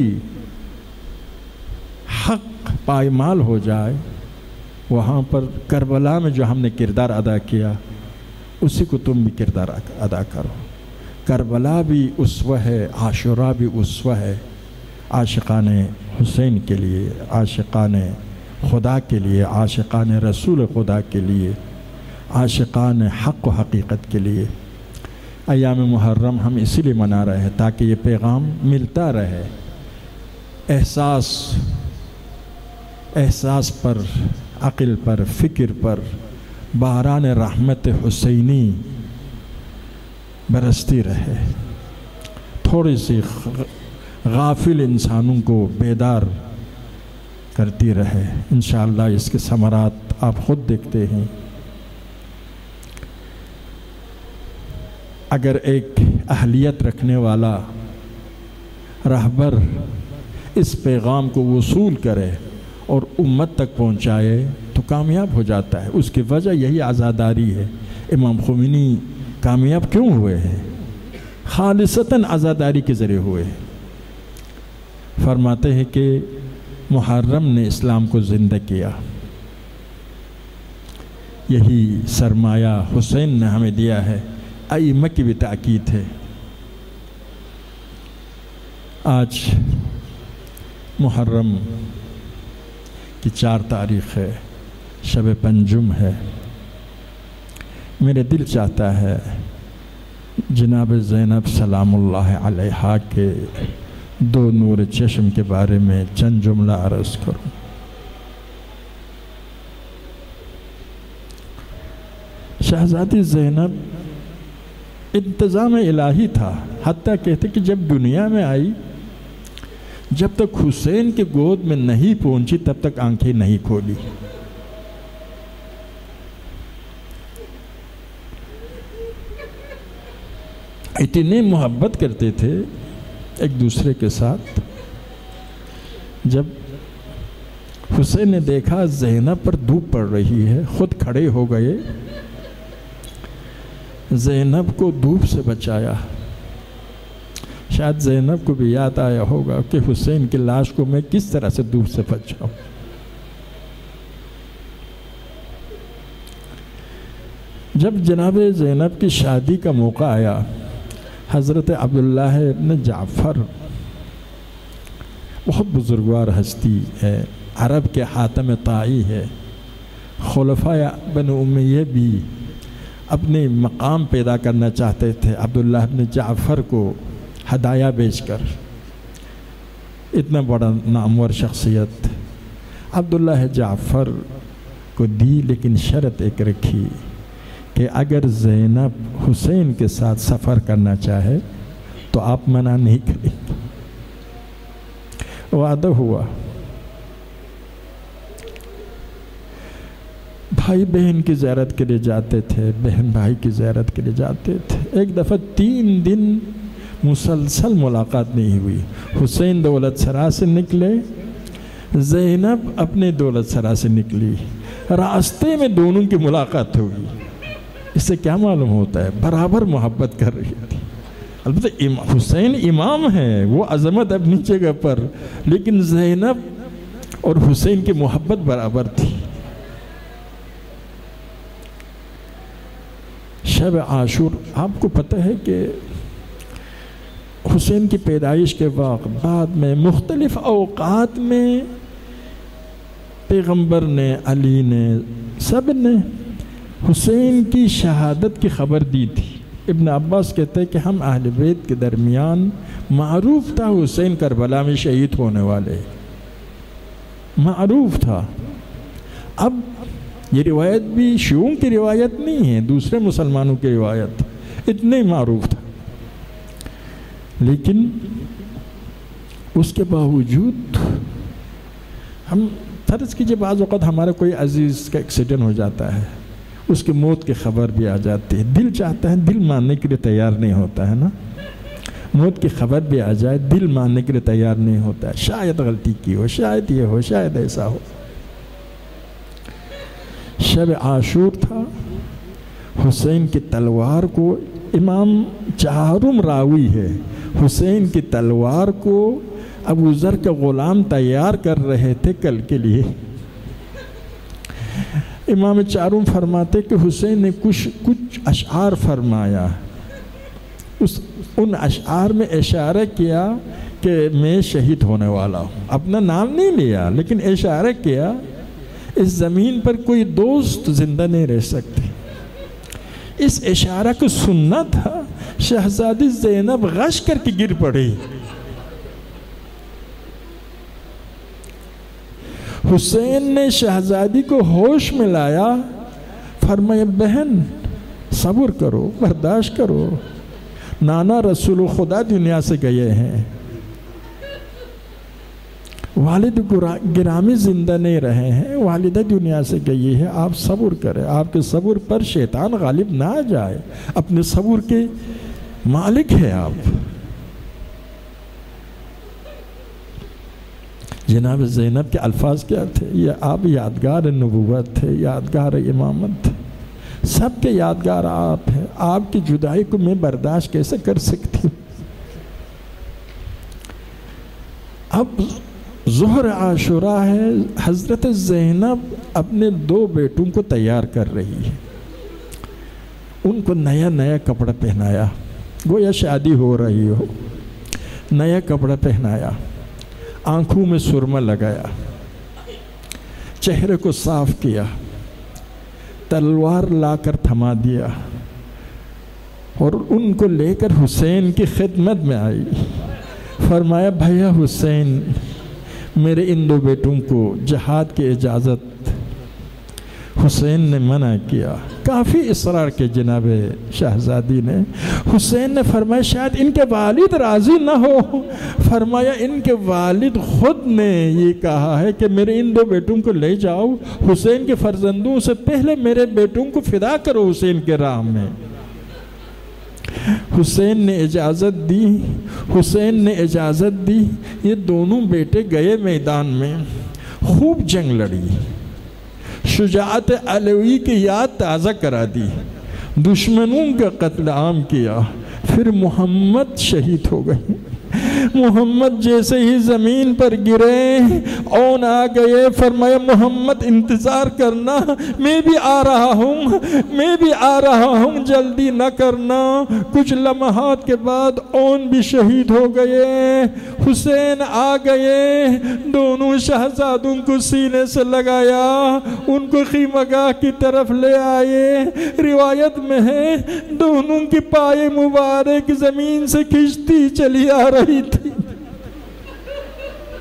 حق پائمال ہو جائے وہاں پر کربلا میں جو ہم نے کردار ادا کیا اسی کو تم بھی کردار ادا کرو. کربلا بھی اسوہ ہے، عاشوراء بھی اسوہ ہے عاشقان حسین کے لیے، عاشقان خدا کے لیے، عاشقان رسول خدا کے لیے، عاشقان حق و حقیقت کے لیے. ایام محرم ہم اسی لیے منا رہے ہیں تاکہ یہ پیغام ملتا رہے. احساس پر، عقل پر، فکر پر باران رحمت حسینی برستی رہے، تھوڑی سی غافل انسانوں کو بیدار کرتی رہے. انشاءاللہ اس کے ثمرات آپ خود دیکھتے ہیں. اگر ایک اہلیت رکھنے والا رہبر اس پیغام کو وصول کرے اور امت تک پہنچائے تو کامیاب ہو جاتا ہے. اس کی وجہ یہی عزاداری ہے. امام خمینی کامیاب کیوں ہوئے ہیں؟ خالصتاً عزاداری کے ذریعے ہوئے ہیں. فرماتے ہیں کہ محرم نے اسلام کو زندہ کیا. یہی سرمایہ حسین نے ہمیں دیا ہے. ائمہ کی بھی تاکید ہے. آج محرم کی 4 تاریخ ہے، شب پنجم ہے. میرے دل چاہتا ہے جناب زینب سلام اللہ علیہا کے 2 نور چشم کے بارے میں چند جملہ عرض کروں. شہزادی زینب انتظام الہی تھا. حتیٰ کہتے کہ جب دنیا میں آئی، جب تک حسین کے گود میں نہیں پہنچی تب تک آنکھیں نہیں کھولی. اتنے محبت کرتے تھے ایک دوسرے کے ساتھ. جب حسین نے دیکھا زینب پر دھوپ پڑ رہی ہے، خود کھڑے ہو گئے، زینب کو دھوپ سے بچایا. شاید زینب کو بھی یاد آیا ہوگا کہ حسین کی لاش کو میں کس طرح سے دھوپ سے بچاؤں. جب جناب زینب کی شادی کا موقع آیا، حضرت عبداللہ ابن جعفر بہت بزرگوار ہستی ہے، عرب کے حاتم طائی ہے. خلفاء بن امیہ بھی اپنے مقام پیدا کرنا چاہتے تھے عبداللہ ابن جعفر کو ہدایہ بیچ کر. اتنا بڑا نامور شخصیت عبداللہ جعفر کو دی، لیکن شرط ایک رکھی کہ اگر زینب حسین کے ساتھ سفر کرنا چاہے تو آپ منع نہیں کریں گے۔ وعدہ ہوا۔ بھائی بہن کی زیارت کے لیے جاتے تھے، بہن بھائی کی زیارت کے لیے جاتے تھے۔ ایک دفعہ 3 دن مسلسل ملاقات نہیں ہوئی۔ حسین دولت سرا سے نکلے، زینب اپنے دولت سرا سے نکلی، راستے میں دونوں کی ملاقات ہوئی۔ اس سے کیا معلوم ہوتا ہے؟ برابر محبت کر رہی تھی۔ البتہ حسین امام ہے، وہ عظمت اپنی جگہ پر، لیکن زینب اور حسین کی محبت برابر تھی۔ شب عاشور، آپ کو پتہ ہے کہ حسین کی پیدائش کے وقت بعد میں مختلف اوقات میں پیغمبر نے، علی نے، سب نے حسین کی شہادت کی خبر دی تھی۔ ابن عباس کہتے ہیں کہ ہم اہل بیت کے درمیان معروف تھا حسین کربلا میں شہید ہونے والے، معروف تھا۔ اب یہ روایت بھی شیعوں کی روایت نہیں ہے، دوسرے مسلمانوں کی روایت، اتنے معروف تھا، لیکن اس کے باوجود ہم فرض کیجئے بعض اوقات ہمارا کوئی عزیز کا ایکسیڈنٹ ہو جاتا ہے، اس کی موت کی خبر بھی آ جاتی ہے، دل چاہتا ہے، دل ماننے کے لیے تیار نہیں ہوتا ہے نا، موت کی خبر بھی آ جائے دل ماننے کے لیے تیار نہیں ہوتا ہے، شاید غلطی کی ہو، شاید یہ ہو، شاید ایسا ہو۔ شب عاشور تھا، حسین کی تلوار کو، امام چہارم راوی ہے، حسین کی تلوار کو ابو ذر کا غلام تیار کر رہے تھے کل کے لیے۔ امام چارم فرماتے کہ حسین نے کچھ اشعار فرمایا، ان اشعار میں اشارہ کیا کہ میں شہید ہونے والا ہوں، اپنا نام نہیں لیا لیکن اشارہ کیا اس زمین پر کوئی دوست زندہ نہیں رہ سکتے۔ اس اشارہ کو سننا تھا، شہزادی زینب غش کر کے گر پڑی۔ حسین نے شہزادی کو ہوش میں لایا، فرمایا بہن صبر کرو، برداشت کرو، نانا رسول خدا دنیا سے گئے ہیں، والد گرامی زندہ نہیں رہے ہیں، والدہ دنیا سے گئی ہے، آپ صبر کریں، آپ کے صبر پر شیطان غالب نہ آ جائے، اپنے صبر کے مالک ہے آپ۔ جناب زینب کے الفاظ کیا تھے؟ یہ آپ یادگار نبوت تھے، یادگار امامت تھے، سب کے یادگار آپ ہیں، آپ کی جدائی کو میں برداشت کیسے کر سکتی ہوں؟ اب ظہر عاشورہ ہے، حضرت زینب اپنے 2 بیٹوں کو تیار کر رہی ہے، ان کو نیا نیا کپڑا پہنایا، گویا شادی ہو رہی ہو، نیا کپڑا پہنایا، آنکھوں میں سرما لگایا، چہرے کو صاف کیا، تلوار لا کر تھما دیا اور ان کو لے کر حسین کی خدمت میں آئی، فرمایا بھیا حسین، میرے ان 2 بیٹوں کو جہاد کی اجازت۔ حسین نے منع کیا، کافی اصرار کے جناب شہزادی نے۔ حسین نے فرمایا شاید ان کے والد راضی نہ ہو، فرمایا ان کے والد خود نے یہ کہا ہے کہ میرے ان 2 بیٹوں کو لے جاؤ، حسین کے فرزندوں سے پہلے میرے بیٹوں کو فدا کرو حسین کے راہ میں۔ حسین نے اجازت دی، حسین نے اجازت دی، یہ دونوں بیٹے گئے میدان میں، خوب جنگ لڑی، شجاعت علوی کی یاد تازہ کرا دی، دشمنوں کا قتل عام کیا، پھر محمد شہید ہو گئے۔ محمد جیسے ہی زمین پر گرے، اون آ گئے، فرمایا محمد انتظار کرنا، میں بھی آ رہا ہوں، میں بھی آ رہا ہوں، جلدی نہ کرنا۔ کچھ لمحات کے بعد اون بھی شہید ہو گئے، حسین آ گئے، دونوں شہزادوں کو سینے سے لگایا، ان کو خیمگاہ کی طرف لے آئے۔ روایت میں ہے دونوں کی پائے مبارک زمین سے کھنچتی چلی آ رہی تھی۔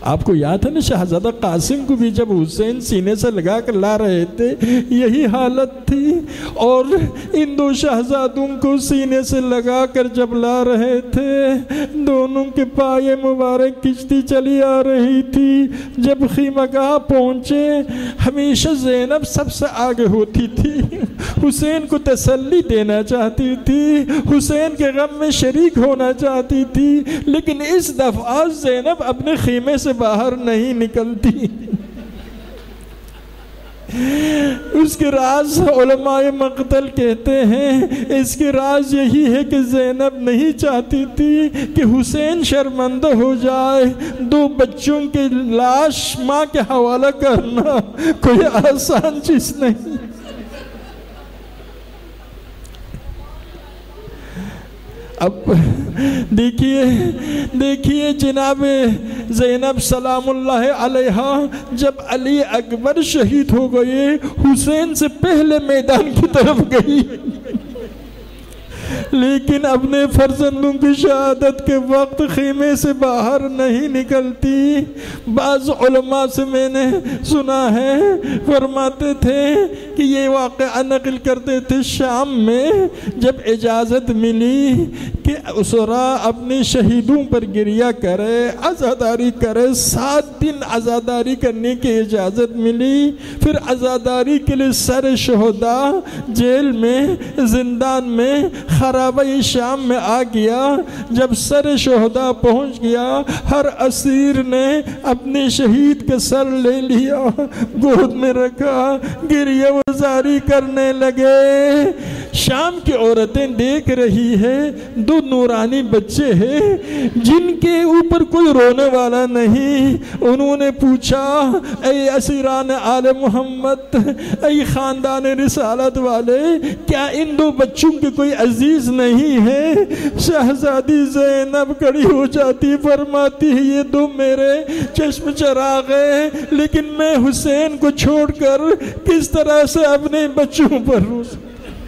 آپ کو یاد ہے نا شہزادہ قاسم کو بھی جب حسین سینے سے لگا کر لا رہے تھے یہی حالت تھی، اور ان دو شہزادوں کو سینے سے لگا کر جب لا رہے تھے دونوں کے پائے مبارک کشتی چلی آ رہی تھی۔ جب خیمہ گاہ پہنچے ہمیشہ زینب سب سے آگے ہوتی تھی، حسین کو تسلی دینا چاہتی تھی، حسین کے غم میں شریک ہونا چاہتی تھی، لیکن اس دفعہ زینب اپنے خیمے سے باہر نہیں نکلتی۔ اس کے راز علماء مقتل کہتے ہیں اس کے راز یہی ہے کہ زینب نہیں چاہتی تھی کہ حسین شرمندہ ہو جائے۔ دو بچوں کی لاش ماں کے حوالہ کرنا کوئی آسان چیز نہیں۔ اب دیکھیے جناب زینب سلام اللہ علیہا جب علی اکبر شہید ہو گئے حسین سے پہلے میدان کی طرف گئی، لیکن اپنے فرزندوں کی شہادت کے وقت خیمے سے باہر نہیں نکلتی۔ بعض علماء سے میں نے سنا ہے فرماتے تھے کہ یہ واقعہ نقل کرتے تھے شام میں جب اجازت ملی کہ اسرا اپنے شہیدوں پر گریہ کرے، عزاداری کرے، 7 دن عزاداری کرنے کی اجازت ملی، پھر عزاداری کے لیے سر شہداء جیل میں زندان میں خرابہ شام میں آ گیا۔ جب سر شہداء پہنچ گیا ہر اسیر نے اپنے شہید کا سر لے لیا، گود میں رکھا، گریہ وزاری کرنے لگے۔ شام کی عورتیں دیکھ رہی ہے 2 نورانی بچے ہیں جن کے اوپر کوئی رونے والا نہیں۔ انہوں نے پوچھا اے اسیران آل محمد، اے خاندان رسالت والے، کیا ان 2 بچوں کے کوئی عزیز نہیں ہے؟ شہزادی زینب کھڑی ہو جاتی فرماتی ہے یہ 2 میرے چشم چراغ ہیں، لیکن میں حسین کو چھوڑ کر کس طرح سے اپنے بچوں پر روز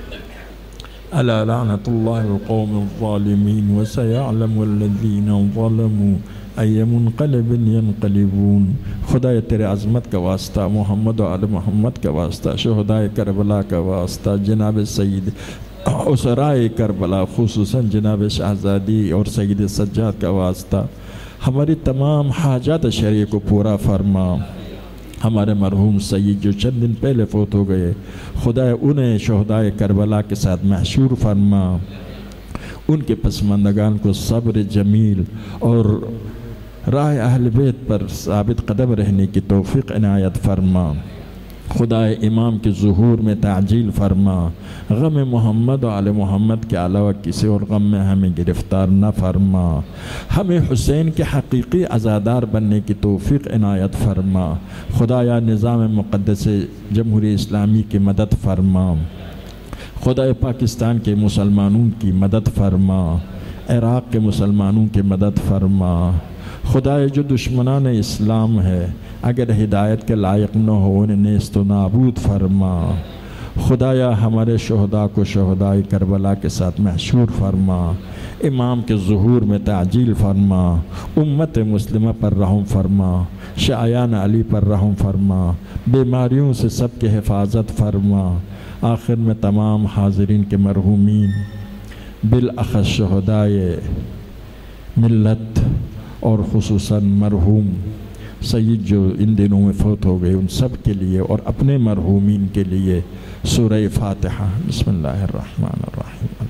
الا لعنت اللہ القوم الظالمین وسیعلم الذین ظلموا ای منقلب ینقلبون۔ خدا تیرے عظمت کا واسطہ، محمد و آل محمد کا واسطہ، شہداء کربلا کا واسطہ، جناب سید اسرائے کربلا خصوصاً جناب شہزادی اور سید سجاد کا واسطہ ہماری تمام حاجات شرعیہ کو پورا فرما۔ ہمارے مرحوم سید جو چند دن پہلے فوت ہو گئے خدا انہیں شہداء کربلا کے ساتھ محشور فرما، ان کے پسماندگان کو صبر جمیل اور راہ اہل بیت پر ثابت قدم رہنے کی توفیق عنایت فرما۔ خدا امام کے ظہور میں تعجیل فرما، غم محمد و آل محمد کے علاوہ کسی اور غم میں ہمیں گرفتار نہ فرما، ہمیں حسین کے حقیقی عزادار بننے کی توفیق عنایت فرما۔ خدایا نظام مقدس جمہوری اسلامی کی مدد فرما، خدا پاکستان کے مسلمانوں کی مدد فرما، عراق کے مسلمانوں کی مدد فرما۔ خدا جو دشمنان اسلام ہے اگر ہدایت کے لائق نہ ہو انہیں نیست و نابود فرما۔ خدایا ہمارے شہداء کو شہداء کربلا کے ساتھ محشور فرما، امام کے ظہور میں تعجیل فرما، امت مسلمہ پر رحم فرما، شایان علی پر رحم فرما، بیماریوں سے سب کی حفاظت فرما۔ آخر میں تمام حاضرین کے مرحومین بالاخص شہداء ملت اور خصوصاً مرحوم سید جو ان دنوں میں فوت ہو گئے ان سب کے لیے اور اپنے مرحومین کے لیے سورہ فاتحہ۔ بسم اللہ الرحمن الرحیم۔